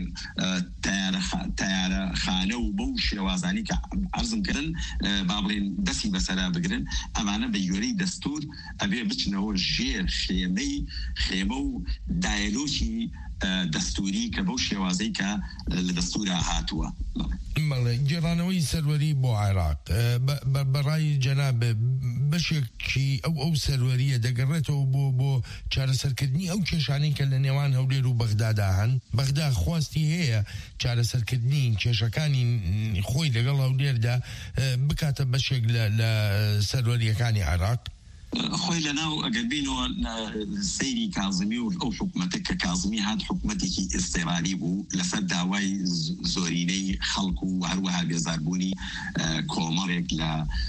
تیارە خانە و بەو شێوازانی کە عەرزم کردن باڵێن دەستی بەسەرا بگرن ئەمانە بە دەربارەی دەستور ئەبێ بچنەوە ژێر خێمە و دایلۆکی دەستوری کە بەو شێوازەی کە لە دەستورە هاتووە. گێڕانەوەی سەروەری بۆ عێراق بەڕای جەناب بەشێکی ئەو سەروەریە دەگەڕێتەوە بۆ چارەسەرکردنی ئەو کێشانەی کە لە نێوان هەولێر و بەغدادا هەن. بەغدا خواستی هەیە چارەسەرکردنی کێشەکانی خۆی لەگەڵ هەولێردا بکاتە بەشێک لە سەروەریەکانی عێراق. خۆی لەناو ئەگەر بینەوە سەیری کازمی و ئەو حکومەتە کە کازمی هات حکومەتێکی ئێستێراری بوو لەسەر داوای زۆرینەی خەڵکو و هەروەها بێزاربوونی کۆمەڵێک لە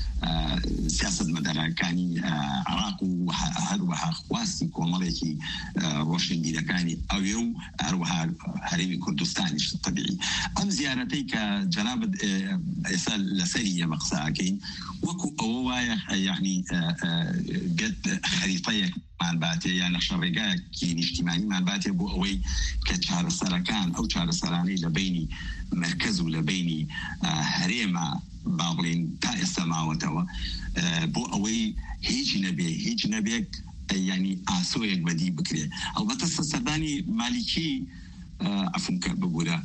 سیاست مەدارەکانی عێراق و هەروەها خواستی کۆمەڵێکی ڕۆشنبیرەکانی ئەوێ و هەروەها هەرێمی کوردستانیش طبیعی. ئەم زیارەتەی کە جەنابەت ئێستا لەسەری ئێمە قساکەین وەکو ئەوە وایە یعنی بێت خەریتەیەکمان باتێ یا نەخشەڕێگایەکی نیشتیمانیمان باتێ بۆ ئەوەی کە چارەسەرەکان ئەو چارەسەرانەی لە بینی مرکز و لە بینی هەرێمە با بڵێن تا ئێستا ماوەتەوە بۆ ئەوەی هیچ نەبێت ینی ئاسۆیەک بەدی بکرێ. ئەڵبەتە سەردانی مالیکی عفونکە ببوورە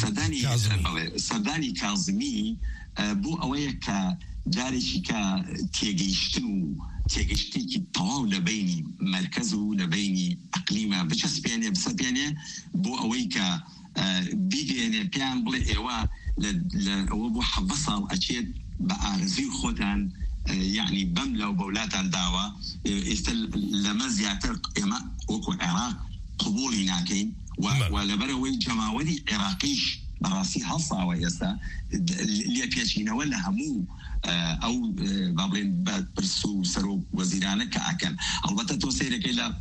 سەردانی کازمی بۆ ئەوەیە کە جارێکی کە تێگەیشتن و تێگەشتێکی تەواو لە بینی مرکز و لە بینی ئەقلیمە بسەپێنێ بۆ ئەوەی کە بیگەێنێ پیان بڵێ ئێوە ئەوە بۆ 7 ساڵ ئەچێت بە ئارزوی خۆتان یعنی بەم لەو بەولاتان داوە ئێستا لەمە زیاتر ئێمە وەکو عێراق قبوڵی ناکەین و لەبەرەوەی جەماوەری عێراقیش بەڕاستی هەڵساوە ئێستا لێ پێچینەوە لە هەموو ئەو با بڵێن پرس و سەرۆک وەزیرانە کە ئەکەن. ئەڵبەتە تۆ سەیرەکەی لە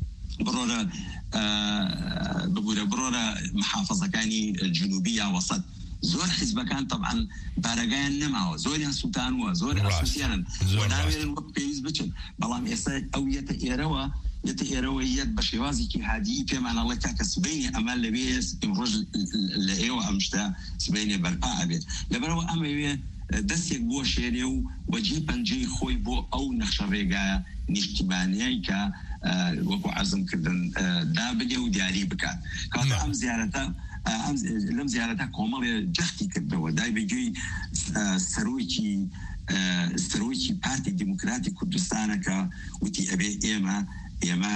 بڕۆرە محافەزەکانی جنوبی یا وەسەد زۆر حیزبەکان طبعا بارەگایان نەماوە زۆریان سووتانوە زۆر ئاسوسیانن وەناوێرن وەک پێویست بچن بەڵام ئێستا ئەو یەتە ئێرەوە یەت بە شێوازێکی هادی پێمان ئەڵێ کاکە سبەینی ئەمان لەوێ ئمڕۆژ لە ئێوە ئەمشتا سبەینێ بەرپا ئەبێت لەبەرەوە ئەمەوێ دەستێک بۆ شێنێ و وەجێ پەنجەی خۆی بۆ ئەو نەخشە ڕێگایە نیشتیمانیایی کە وەکو عەزم کردن دابنێ و دیاری بکات. کاتە ئەم زیارەتە لەم زیارەتە کۆمەڵێ جەختی کردەوە دای بەگوێی سەرۆکی پارتی دیموکراتی کوردستانە کە وتی ئەبێ ئێمە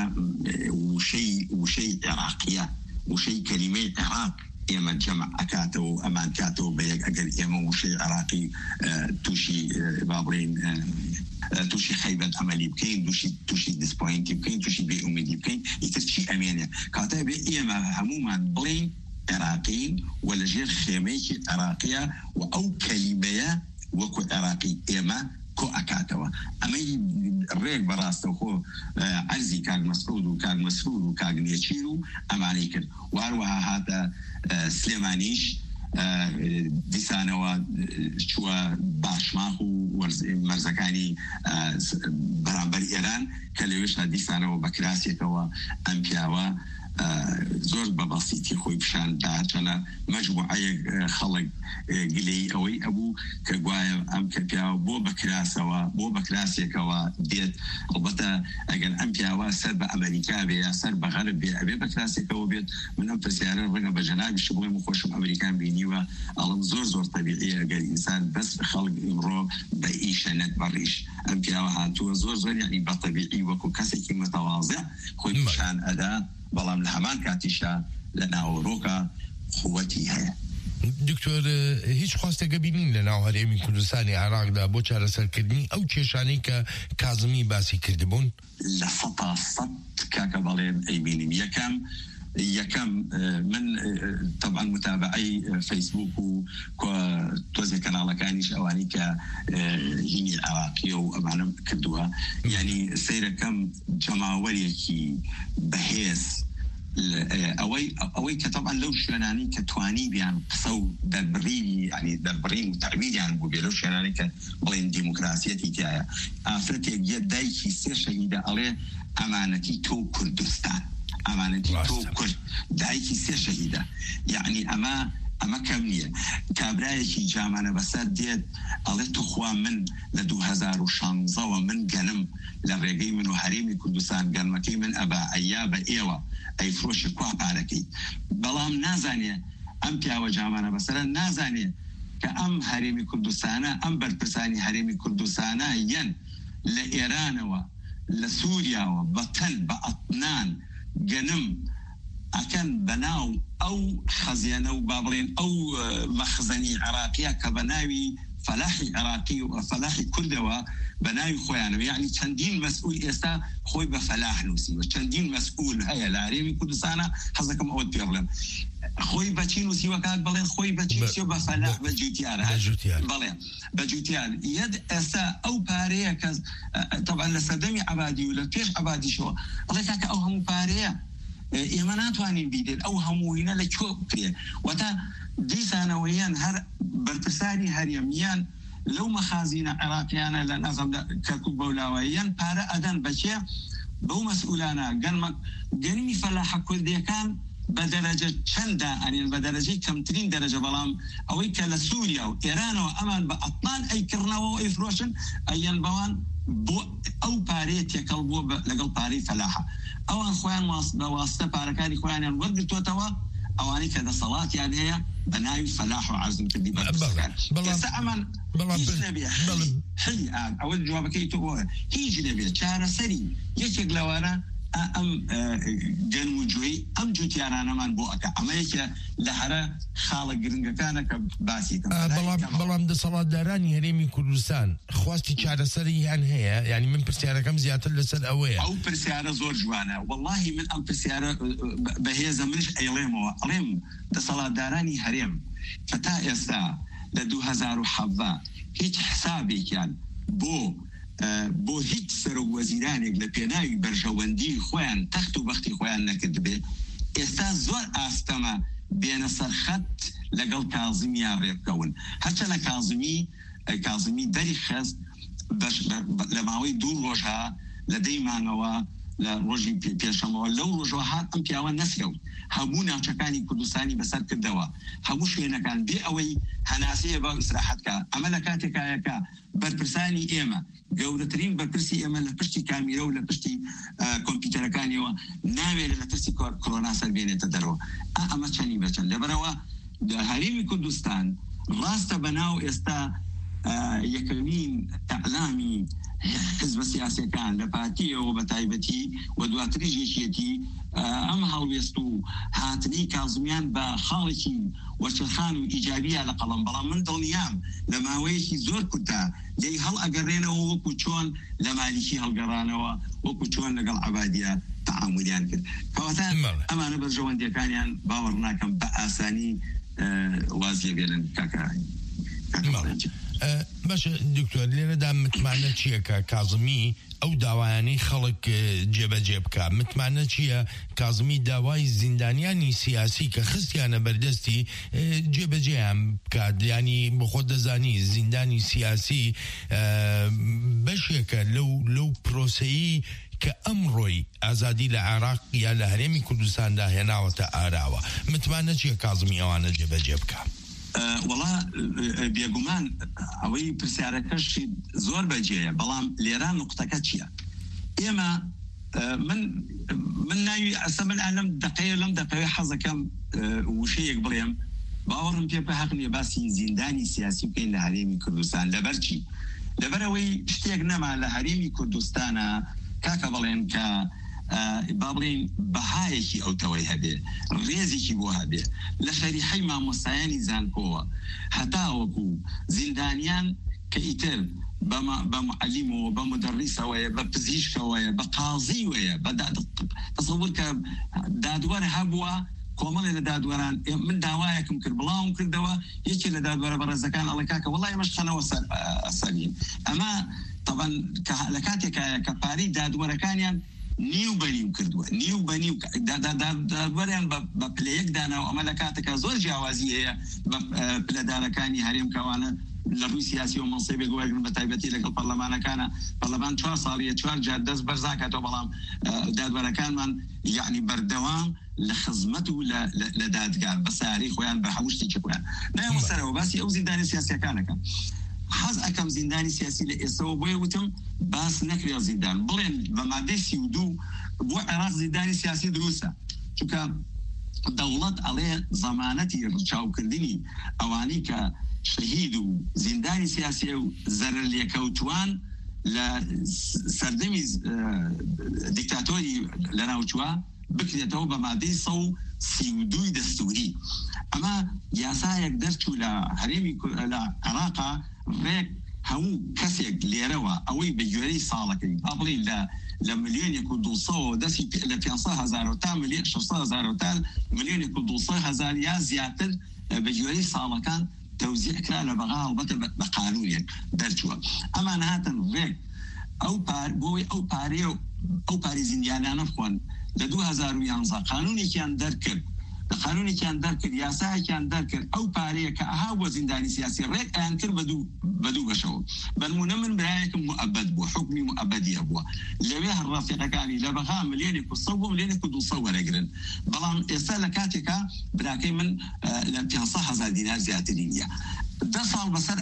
وشەی عێراقیە وشەی کەلیمەی عێراق ئێمە جەمع ئەکاتەوە و ئەمان کاتەوە بە یەک ئەگەر ئێمە وشەی عێراقی تووشی با بڵێن تووشی خەیبەت ئەمەلی بکەین تووشی دیسپۆینتی بکەین تووشی بێئومیدی بکەین ئیتر چی ئەمێنێ کاتە بێ ئێمە هەمومان بڵێن عێراقین و لەژێر خێمەیەکی عێراقیە و ئەو کەلیمەیە وەکو عێراقی ئێمە کۆ ئەکاتەوە. ئەمەی ڕێک بەڕاستەوخۆ عەرزی کاک مەسعود و کاک مەسعود و کاک نێچیر و ئەمانەی کرد. واروەها هاتە سلێمانیش دیسانەوە چووە باشماخ و مەرزەکانی بەرامبەر ئێران کە لەوێشتا دیسانەوە بە کراسێکەوە ئەم پیاوە زۆر بەباسیتی خۆی پیشاندا چەنە مەجموعەیەک خەڵک گلەی ئەوەی ئەبوو کە گوایە ئەم کە پیاوە بۆ بە کراسێکەوە دێت. ئەڵبەتە ئەگەر ئەم پیاوە سەر بە ئەمریکا بێ یا سەر بە غەرب بێ ئەبێ بە کراسێکەوە بێت. من ئەم پرسیارە ڕەنگە بە جەنابیش بۆی خۆشم ئەمریکان بینیوە ئەڵم زۆر طبیعیە ئەگەر ئینسان بەس خەڵک ئیمڕۆ بە ئیشە نەت بەڕیش ئەم پیاوە هاتووە زۆر یعنی بە طبیعی وەکو کەسێکی متەواضع خۆی پیشان ئەدا بەڵام لە هەمان کاتیشە لە ناوەڕۆکە قووەتی هەیە. دکتۆر هیچ خواستێکە بینین لە ناو هەرێمی کوردستانی عێراقدا بۆ چارەسەرکردنی ئەو کێشانەی کە کازمی باسی کردبوون؟ لە 100% کاکە بەڵێن ئەیبینیم. یەکەم من طبعا متابعەی فەیسبوک و تۆزێ کەناڵەکانیش ئەوانی کە هینی عێراقیە و ئەمانم کردووە یعنی سەیرەکەم جەماوەرێکی بەهێز ئەوەی کە طبعا لەو شوێنانی کە توانی بیان قسە و دەربڕین و تعبیریان بوو بێ لەو شوێنانی کە بڵێن دیموکراسیەتی تایە ئافرەتێک یە دایکی 3 شەهیدە ئەڵێ ئەمانەتی تۆ کوردستان ئەمانەتی تۆ کورد دایکی 3 شەهیدە یعنی ئەمە ئەمە کەم نییە کابرایەکی جامانە بەسەر دێت ئەڵێ توخوا من لە 2016ەوە من گەنم لە ڕێگەی من و هەرێمی کوردستان گەنمەکەی من ئەبا ئەیا بە ئێوە ئەی فرۆشە کوا پارەکەی بەڵام نازانێ ئەم پیاوە جامانە بەسەرە نازانێ کە ئەم هەرێمی کوردستانە ئەم بەرپرسانی هەرێمی کوردستانە یەن لە ئێرانەوە لە سووریاوە بەتەن بە ئەتنان گەنم ئەکەن بەناو ئەو خەزیانە و با بڵێن ئەو مەخزەنی عراقیە کە بە ناوی فەلاحی عراقی و فەلاحی کوردەوە بە ناوی خۆیانەوە یعنی چەندین مەسئول ئێستا خۆی بە فەلاح نووسیوە چەندین مەسئول هەیە لە هەرێمی کوردستانە حەزەکەم ئەوت پێ بڵێم خۆی بەچی نووسیوە کات بڵێن خۆی بەچی نووسیوە بە فەلاح بە جوتیارە بڵێ بە جوتیار یەد ئێستا ئەو پارەیە کە طبعا لە سەردەمی عەبادی و لە پێش عەبادیشەوە بڵێ کاکە ئەو هەموو پارەیە ئێمە ناتوانین بیدێت ئەو هەمووینە لە کوێ بکرێ وەتا دیسانەوەیان هەر بەرپرسانی هەرێمیان لەو مەخازینە عێراقیانە لە نەزم کەرکوک بەولاوەیان پارە ئەدەن بەچێ بەو مەسئولانە گەنمی فەلاحە کوردیەکان بە دەرەجە چەندە ئەنین بە دەرەجەی کەمترین دەرەجە بەڵام ئەوەی کە لە سووریا و ئێرانەوە ئەمان بە ئەتمان ئەیکردنەوە و ئەیفرۆشن ئەیەن بەوان بۆ ئەو پارەیە تێکەڵ بووە لەگەڵ پارەی فەلاحە ئەوان خۆیان بە واستە پارەکانی خۆیانیان وەرگرتووەتەوە ئەوانەی کە دەسەڵاتیان هەیە بە ناوی فەلاح و عەرزمکردنی بەرپرسەکان ئێستا ئەمان هیچ نەبێ ئەوە جوابەکەی تۆ هیچ نەبێ چارەسەری یەکێک لەوانە ئەم گەنم و جوێی ئەم جوتیارانەمان بۆ ئەکە ئەمە یەکە لە هەرە خاڵە گرنگەکانە کە باسی بەڵام دەسەڵاتدارانی هەرێمی کوردستان خواستی چارەسەری هیان هەیە یعنی من پرسیارەکەم زیاتر لەسەر ئەوەیە ئەو پرسیارە زۆر جوانە واللهی من ئەم پرسیارە بەهێزە منش ئەیڵێمەوە ئەڵێم دەسەڵاتدارانی هەرێم کە تا ئێستا لە 2017 هیچ حسابێکیان بۆ هیچ سەرۆک وەزیرانێک لە پێناوی بەرژەوەندی خۆیان تەخت و بەختی خۆیان نەکرد بێ ئێستا زۆر ئاستەمە بێنە سەرخەت لەگەڵ کازمیان ڕێبکەون هەرچە لە کازمی دەری خست لە ماوەی 2 ڕۆژها لە دەیمانەوە لە ڕۆژی پێشەمەوە لەو ڕۆژەوە هات ئەم پیاوە نەسرەوت هەموو ناوچەکانی کوردستانی بەسەر کردەوە هەموو شوێنەکان بێ ئەوەی هەناسەیە بە ئیسراحەتکە ئەمە لە کاتێکایەکە بەرپرسانی ئێمە گەورەترین بەرپرسی ئێمە لە پشتی کامیرە و لە پشتی کۆمپیوتەرەکانیەوە ناوێت لە ترسی کۆرۆنا سەربێنێتە دەرەوە ئەمە چەنی بەچەند لەبەرەوە هەرێمی کوردستان ڕاستە بەناو ئێستا یەکەمین ئەعلامی حزب سیاسەکان لە پارتیەوە بە تایبەتی و دواتریش یەکێتی ئەم هەڵوێست و هاتنی کازمیان بە خاڵێکی وەچەخان و ئیجابیە لە قەڵەم بەڵام من دڵنیام لە ماوەیەکی زۆر کوتە لێی هەڵ ئەگەڕێنەوە وەکو چۆن لە مالیکی هەڵگەڕانەوە وەکو چۆن لەگەڵ عەبادیە تعاملیان کرد کەواتە ئەمانە بەرژەوەندیەکانیان باوەڕ ناکەم بە ئاسانی وازیە بێنن کاکانی باشە دکتۆر لێرەدا متمانە چییە کە کازمی ئەو داوایانەی خەڵک جێبەجێ بکە متمانە چییە کازمی داوای زیندانیانی سیاسی کە خستیانە بەردەستی جێبەجێیان بکات ینی بۆ خۆت دەزانی زیندانی سیاسی بەشێکە لەو پرۆسەیی کە ئەمڕۆی ئازادی لە عێراق یا لە هەرێمی کوردستاندا هێناوەتە ئاراوە متمانە چییە کازمی ئەوانە جێبەجێ بکە وڵا بێگومان ئەوەی پرسیارەکەشی زۆر بەجێیە بەڵام لێران نقطەکە چییە ئێمە من ناوی ئەسە من ئەلم دقەیە لەم دقەوەی حەزەکەم وشەیەک بڵێم باوەڕم پێ بە حەق نییە باسی زیندانی سیاسی بکەین لە هەرێمی کوردستان لەبەرچی لەبەرەوەی شتێک نەما لە هەرێمی کوردستانە کاکە بڵێن کە با بڵێن بەهایەکی ئەوتەوەی هەبێ ڕێزێکی بۆ هەبێ لە شەریحەی مامۆستایانی زانکۆوە هەتا وەکو زیندانیان کە ئیتر بە معەلیمەوە بە مدەڕیسەوەیە بە پزیشکەوەیە بە قازیوەیە بە تەسەوور کە دادوەر هەبووە کۆمەڵێ لە دادوەران من داوایەکم کرد بڵاوم کردەوە یەکێ لە دادوەرە بەڕێزەکان ئەڵێ کاکە وەڵای ئێمەش خەنەوە ئەسەرین ئەمە طبعا لە کاتێکایە کە پارەی دادوەرەکانیان نیو بەنیو کردووە نیو بەنیو دەربەریان بە پلەیەک دانا و ئەمە لە کاتێکە زۆر جیاوازی هەیە بە پلەدارەکانی هەرێم کەوانە لە ڕووی سیاسی و منسیبێک وەرگن بە تایبەتی لەگەڵ پەرلەمانەکانە پەرلەمان 4 ساڵیە 4 جار دەست بەرزاکاتەوە بەڵام دادوەرەکانمان یعنی بەردەوام لە خزمەت و لە دادگار بە ساری خۆیان بە هەموو شتێکی خۆیان نایەوە سەرەوە باسی ئەو زیندانی سیاسیەکانەکەن حەز ئەکەم زیندانی سیاسی لە ئێستەوە بۆیە وتم باس نەکرێ زیندان بڵێن بە مادەی 32 بۆ عێراق زیندانی سیاسی دروستە چونکە دەوڵەت ئەڵێ زەمانەتی ڕچاوکردنی ئەوانی کە شەهید و زیندانی سیاسی و زەرەر لێکەوتوان لە سەردەمی دیکتاتۆری لە ناوچووە بکرێتەوە بە مادەی 132 دەستوری ئەمە یاسایەک دەرچوو لە هەرێمی لە عێراقا ڕێک هەموو کەسێک لێرەوە ئەوەی بە گوێرەی ساڵەکەی با بڵین لە ملیۆنێک و 200 دەستی لە 500,000 تا 600,000 تا ملیۆنێک و 200,000 یا زیاتر بە گوێرەی ساڵەکان توزیع کرا لە بەغا هەڵبەتە بە قانونێک دەرچووە ئەمان هاتن ڕێک بۆی ئەو پارێ زیندیانانە بخۆن لە 2011 قانونێکیان دەرکرد لە قانونێکیان دەرکرد یاسایەکیان دەرکرد ئەو پارەیە کە ئەها بۆ زیندانی سیاسی ڕێک ئەیان کرد بە دوو بەشەوە بەنمونە من برایەکم مؤبەد بووە حکمی مؤبەدیە بووە لەوێ هەر ڕەفیقەکانی لە بەغا ملیۆنێک و 100 بۆ ملیۆنێک و 200 وەرەگرن بەڵام ئێستا لە کاتێکا براکەی من لە 500,000 دینار زیاتری نییە 10 ساڵ بەسەر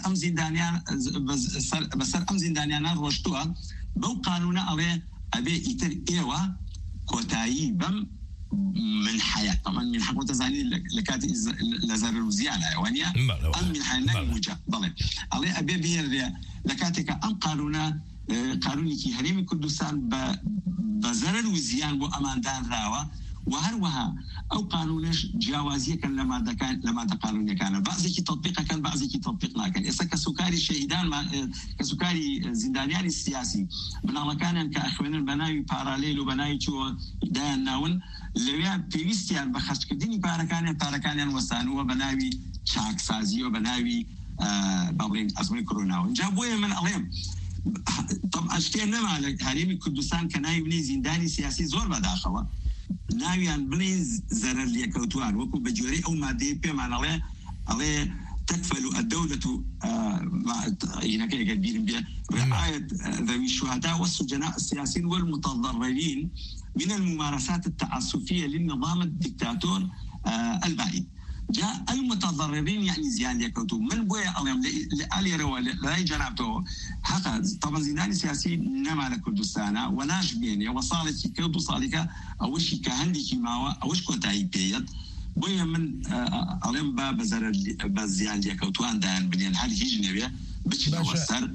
ئەم زیندانیانە ڕۆشتووە بەو قانونە ئەڵێ ئەبێ ئیتر ئێوە کۆتایی بەم من حياة طبعا من حق وتزاني لكات لزر وزيانة وانيا أم من حياة نجوجة ضلع عليه أبي بير لكاتك أم قانوني كي هريم كردستان بزر وزيان بو أمان دان راوا وهروها أو قانونش جوازية كان لما قانوني كان بعضي كي تطبيقه كان بعضي كي تطبيقنا كان إذا كسكري شهيدان كسكري زندانيان السياسي من الله كان كأخوان البناوي باراليل وبناوي شو دان ناون لويا بيستيان بخش كديني باركانيان وسانو وبناوي شاك سازي وبناوي بابرين أزمة كورونا وجابوه من عليهم طبعا اشتينا مع هريم كردستان كناي بني زنداني سياسي زور بداخله ناویان بڵێ زەرەر لێکەوتوان وەکو بەجۆرەی ئەو مادەی پێمان ئەڵێ تكفل الدولة هناك بيرم بها رعاية ذوي الشهداء والسجناء السياسيين والمتضررين من الممارسات التعسفية للنظام الدكتاتور البعيد. جاء المتضررين يعني زيان يكوتو من بويا اليوم لآلي روا لا جنابته حقا طبعا زنداني سياسي نما لكردستان وناش بيني وصالتي كردو صالكا اوشي كهندي كيماوا اوش كوتاي بيت بويا من اليوم بزيان يكوتوان دان بنين هل هيج نبيه بشنو وسار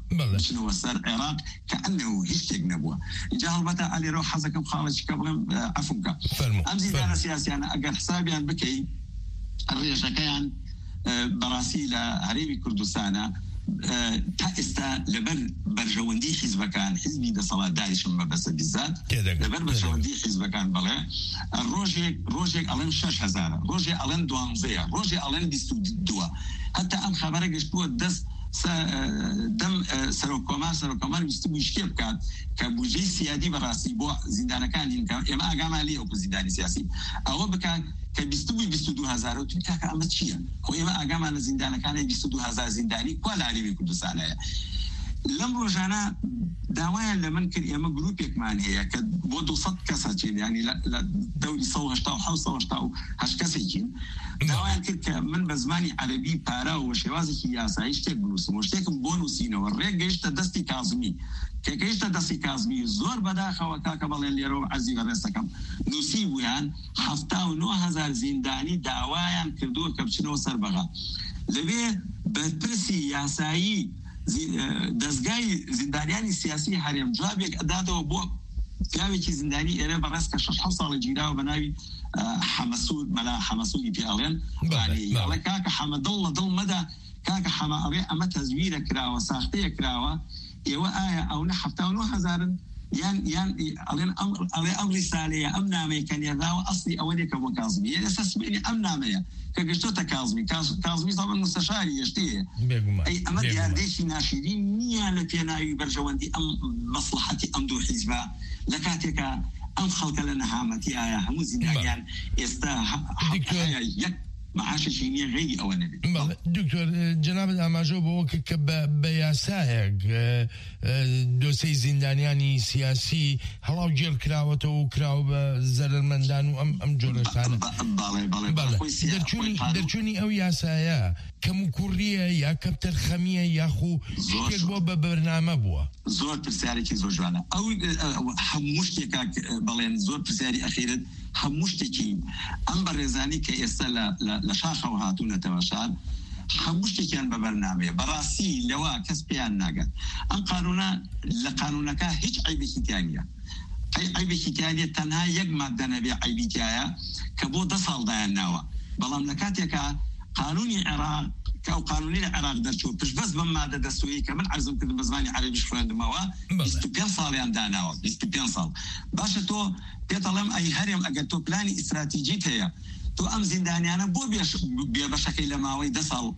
العراق كأنه هيش نبوه جاء البتا آلي روا حزكم خالج قبل عفوك ام زندان سياسي انا اقل حسابي ان بكي الريشكيان براسيل هريمي كردستان تأستا لبر برجوندي حزبكان حزبي دا صلاة داعش ما بس بالذات لبر برجوندي حزبكان بلا روجيك ألين 6,000 روجي ألين دوانزية روجي ألين 22 حتى أم خبرك اشتوى دست دم سروكما مستوي شكيب كبوجي سيادي براسي بو زندان كان إما أقام عليه أو زندان سياسي أو بكا كبستوي 22,000 وتبكا كأمت شيئا هو إما أقام على زندان كان 22,000 زنداني ولا عليه كردستان لم رجعنا دوايا لمن كان إما جروبك مان هي كبودو صد كساتين يعني لا دولي صوغش تاو حو صوغش تاو هش كساتين دوايا كده من بزماني عربي بارا وشوازي كياسا يشتك بلوس وشتك بونوسينا والريق جيشتا دستي كازمي كيشتا دستي كازمي زور بداخة وكاكا بالين ليرو عزي غرسكم نسيبو يعني حفتاو 9,000 زنداني دوايا كردو كبشنو سربغا لبيه بترسي ياسايي دەستگای زیندانیانی سیاسی هەرێم جوابێک ئەداتەوە بۆ پیاوێکی زیندانی ئێرە بەڕێز کە 6 ساڵی گیراوە بە ناوی حەمەسوود مەلا حەمەسوودی پێڵێن ئەڵێ کاکە حەمەدڵ لە دڵ مەدا کاکە حەمە ئەڵێ ئەمە تەزویرە کراوە ساختەیە کراوە ئێوە ئایا ئەو نە 79,000 يعني أمر سالية أم نامي كان يذاو أصلي أولي كمكاظمي يعني أساس بيني أم نامي كجشتو كاظمي طبعا مستشاري يشتيه أي أمد يارديشي ناشرين نيا لتيناوي برجواندي أم مصلحتي أم دو حزبا لكاتك أم خلق لنا هامتي آيا هموزي دايان يك معاش شيني غير أولا دكتور جناب الأماجو بوك بياسايق دوسي زندانياني سياسي هلاو جيل كراوته وكراو بزر المندان وأم جورستان درچوني أو ياسايا كمكورية يا كبترخمية يا خو شكيك بوا ببرنامه بوا زور برساري كي زور جوانا أو هموشتي كاك بالين زور برساري أخيرا هموشتي أم برزاني كي يستلا لشاخة وهاتونا تماشار هموشتي كان ببرنامه براسي لوا كسبيان ناقا أم لقانونك هيج عيبي كتانية عيبي كتانية تنها يجمع دنبي عيبي كايا كبو دصال دايا الناوة بلام لكاتيك قانوني العراق كأو قانوني العراق درشو بس بما دستوي كمان عرضم كده بزماني عربي شفران دماوا يستبين صال يندانا يستبين صال باش تو بيطلم أي هرم أجتو بلاني استراتيجية هي تو أم زنداني أنا بو بشكل لماوي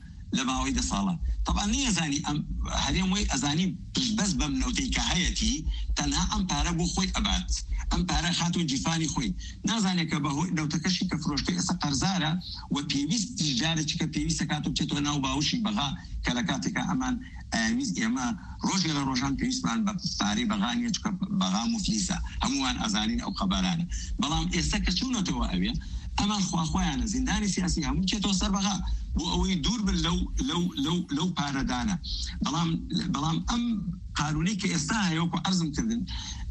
دصالة طبعا نية زاني هرم وي أزاني بس بمنوتي كهايتي تنها أم باربو خوي أبات أم بارا خاتو جفاني خوي نازاني كبهو لو تكشي كفروش كي أسقر زارة وبيويس تجارة كبيويس كاتو بتشتو ناو باوشي بغا كلاكاتك أمان آميز إما روجي لروجان بيويس بان باري بغانية بغا مفلسة هموان أزانين أو خبرانة بلام إستكشونو توائبيا أمان خوانا زنداني سياسي هم بتشتو سر بغا ويدور من لو باردانا بلام أم قانوني كإستاها يوكو أرزم كذن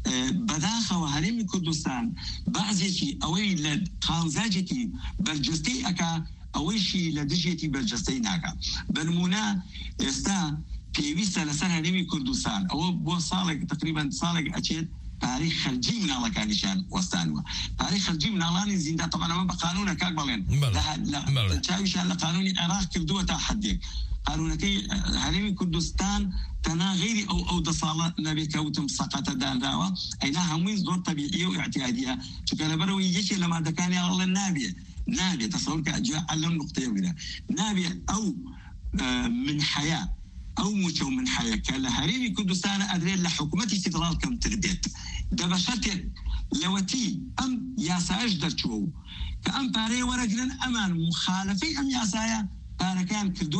بداخة وهرمي كردستان بعضيكي أوي لقانزاجتي برجستي أكا أويشي لدجيتي برجستي ناكا بالمونا إستا بيويستا لسر هرمي كردستان أو بو صالق تقريبا صالق أشيد تاريخ خرجي من الله كانشان وستانوا تاريخ خرجي من الله نزين ده طبعا ما بقانونه كاقبلين لا تشاويش على قانون العراق كردوه تحديك قانونكي هرمي كردستان تنا غيري او دصاله نبي كوتم سقط دان داوا اينها همين دور طبيعيه واعتياديه شكل بروي يجي لما دكان يا الله نابي تصور كاجا علم نقطه منها نابي او من حياه أو مشو من حياة كلا هرمي كردستان أدري لحكومتي استقلال كم تربيت دبشتك لوتي أم ياساج درشو كأم باري ورجلن أمان مخالفي أم ياسايا أنا كان كردوا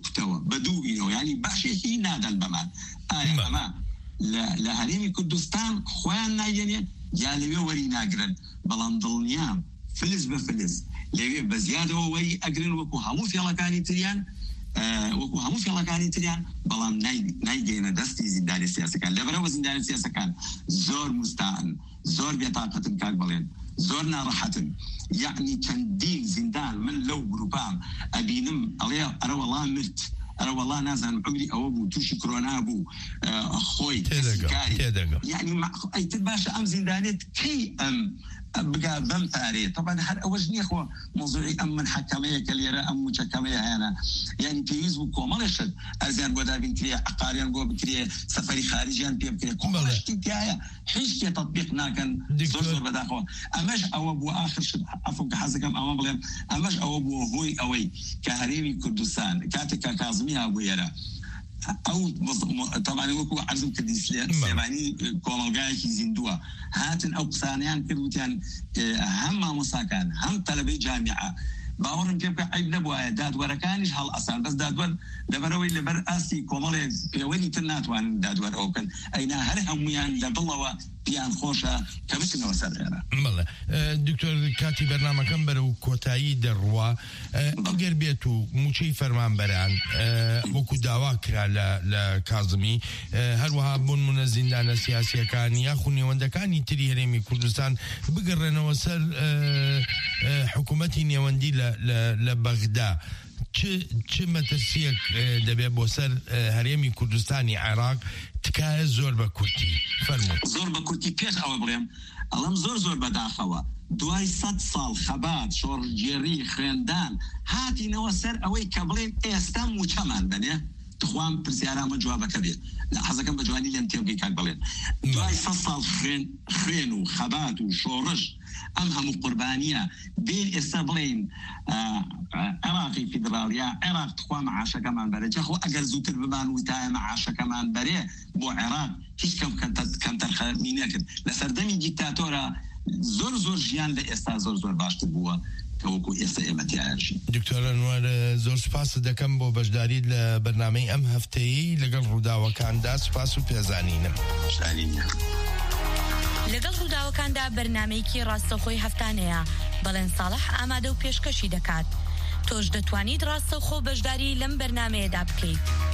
بدو يعني باشي نادل بمان أما لا هرمي كردستان خوان يعني جالبي وري ناقرن بلان ضلنيام فلز بفلز ليه بزيادة وري أقرن وكو هموث يلا كاني تريان وكو هموث يلا كاني تريان بلان نايجينا دستي زنداني السياسة كان لبرا وزنداني السياسة كان زور مستعن زور بيطاقة كاقبلين زورنا راحتن يعني تندين زندان من لو جروبام أبينم عليه أرى والله مرت أرى والله نازن عمري أو أبو توشي كورونا أبو أخوي يعني أي تباشا أم زندانيت كي أم بقى بمتاري طبعا هذا أوجني أخوة موضوعي أم من حكمية كليرة أم مشكمية هنا يعني بيزبو كومالشد أزين بودا بنكريه عقاريان بو بنكريه سفري خارجيان بنكريه كومالشتي تاعي حيش تطبيقنا كان زور بداخل أمش أو أبو آخر شد أفوق حزكم أمام بلهم أمش أو أبو هوي أوي كهريمي كردستان كاتك كاظميها أبو يرا أو طبعا وكو عزم كردستان سيباني كومالجاي كي زندوا هاتن أو قصانيان كردوتان هم مساكن هم طلبي جامعة باورن كيف عيب نبوا داد وركانش هال أصلا بس داد ور لبروي لبر أسي كومالي بيوني تنات وان داد ور أوكن أينا هرهم يان لبلا بيان خوشة كمسنا وسرنا. ملا دكتور كاتي برنامج كم برو كوتاي دروا أجر بيتو مشي فرمان بران وكو دعوة كرا لكاظمي هل وهابون من الزندان السياسي كان يأخذني وندكاني تري هرمي كردستان بقرنا وسر حكومتي نيواندي لبغداد چه مترسيك دبي بوسر هرمي كردستاني عراق تكا زور بكورتي فرمو زور بكورتي بيش أو بريم ألم زور بداخوا دوای 100 سال خبات شورجيري خندان هاتي نوسر أوي كبلين استام وشمان بنيه تخوام پرسیارامە جوابەکە بێت لە حەزەکەم بە جوانی لێم تێبگەی کاک بڵێن دوای 100 ساڵ خوێن و خەبات و شۆڕش ئەم هەموو قوربانیە بێ ئێستا بڵێن عێراقی فیدراڵیا عێراق تخوا مەعاشەکەمان بەرێ جەخۆ ئەگەر زووتر ببان وتایە مەعاشەکەمان بەرێ بۆ عێراق هیچ کەم تەرخەمی نەکرد لە سەردەمی دیکتاتۆرە زۆر ژیان لە ئێستا زۆر باشتر بووە کەوەکو ئێستا ئێمە تیاژین. دکتۆر ئەنوەر زۆر سپاس دەکەم بۆ بەشداریت لە بەرنامەی ئەم هەفتەیە لەگەڵ ڕووداوەکاندا سپاس و پێزانینم. لەگەڵ ڕووداوەکاندا بەرنامەیەکی ڕاستەوخۆی هەفتانەیە بەڵێن ساڵح ئامادە و پێشکەشی دەکات. تۆش دەتوانیت ڕاستەوخۆ بەشداری لەم بەرنامەیەدا بکەیت.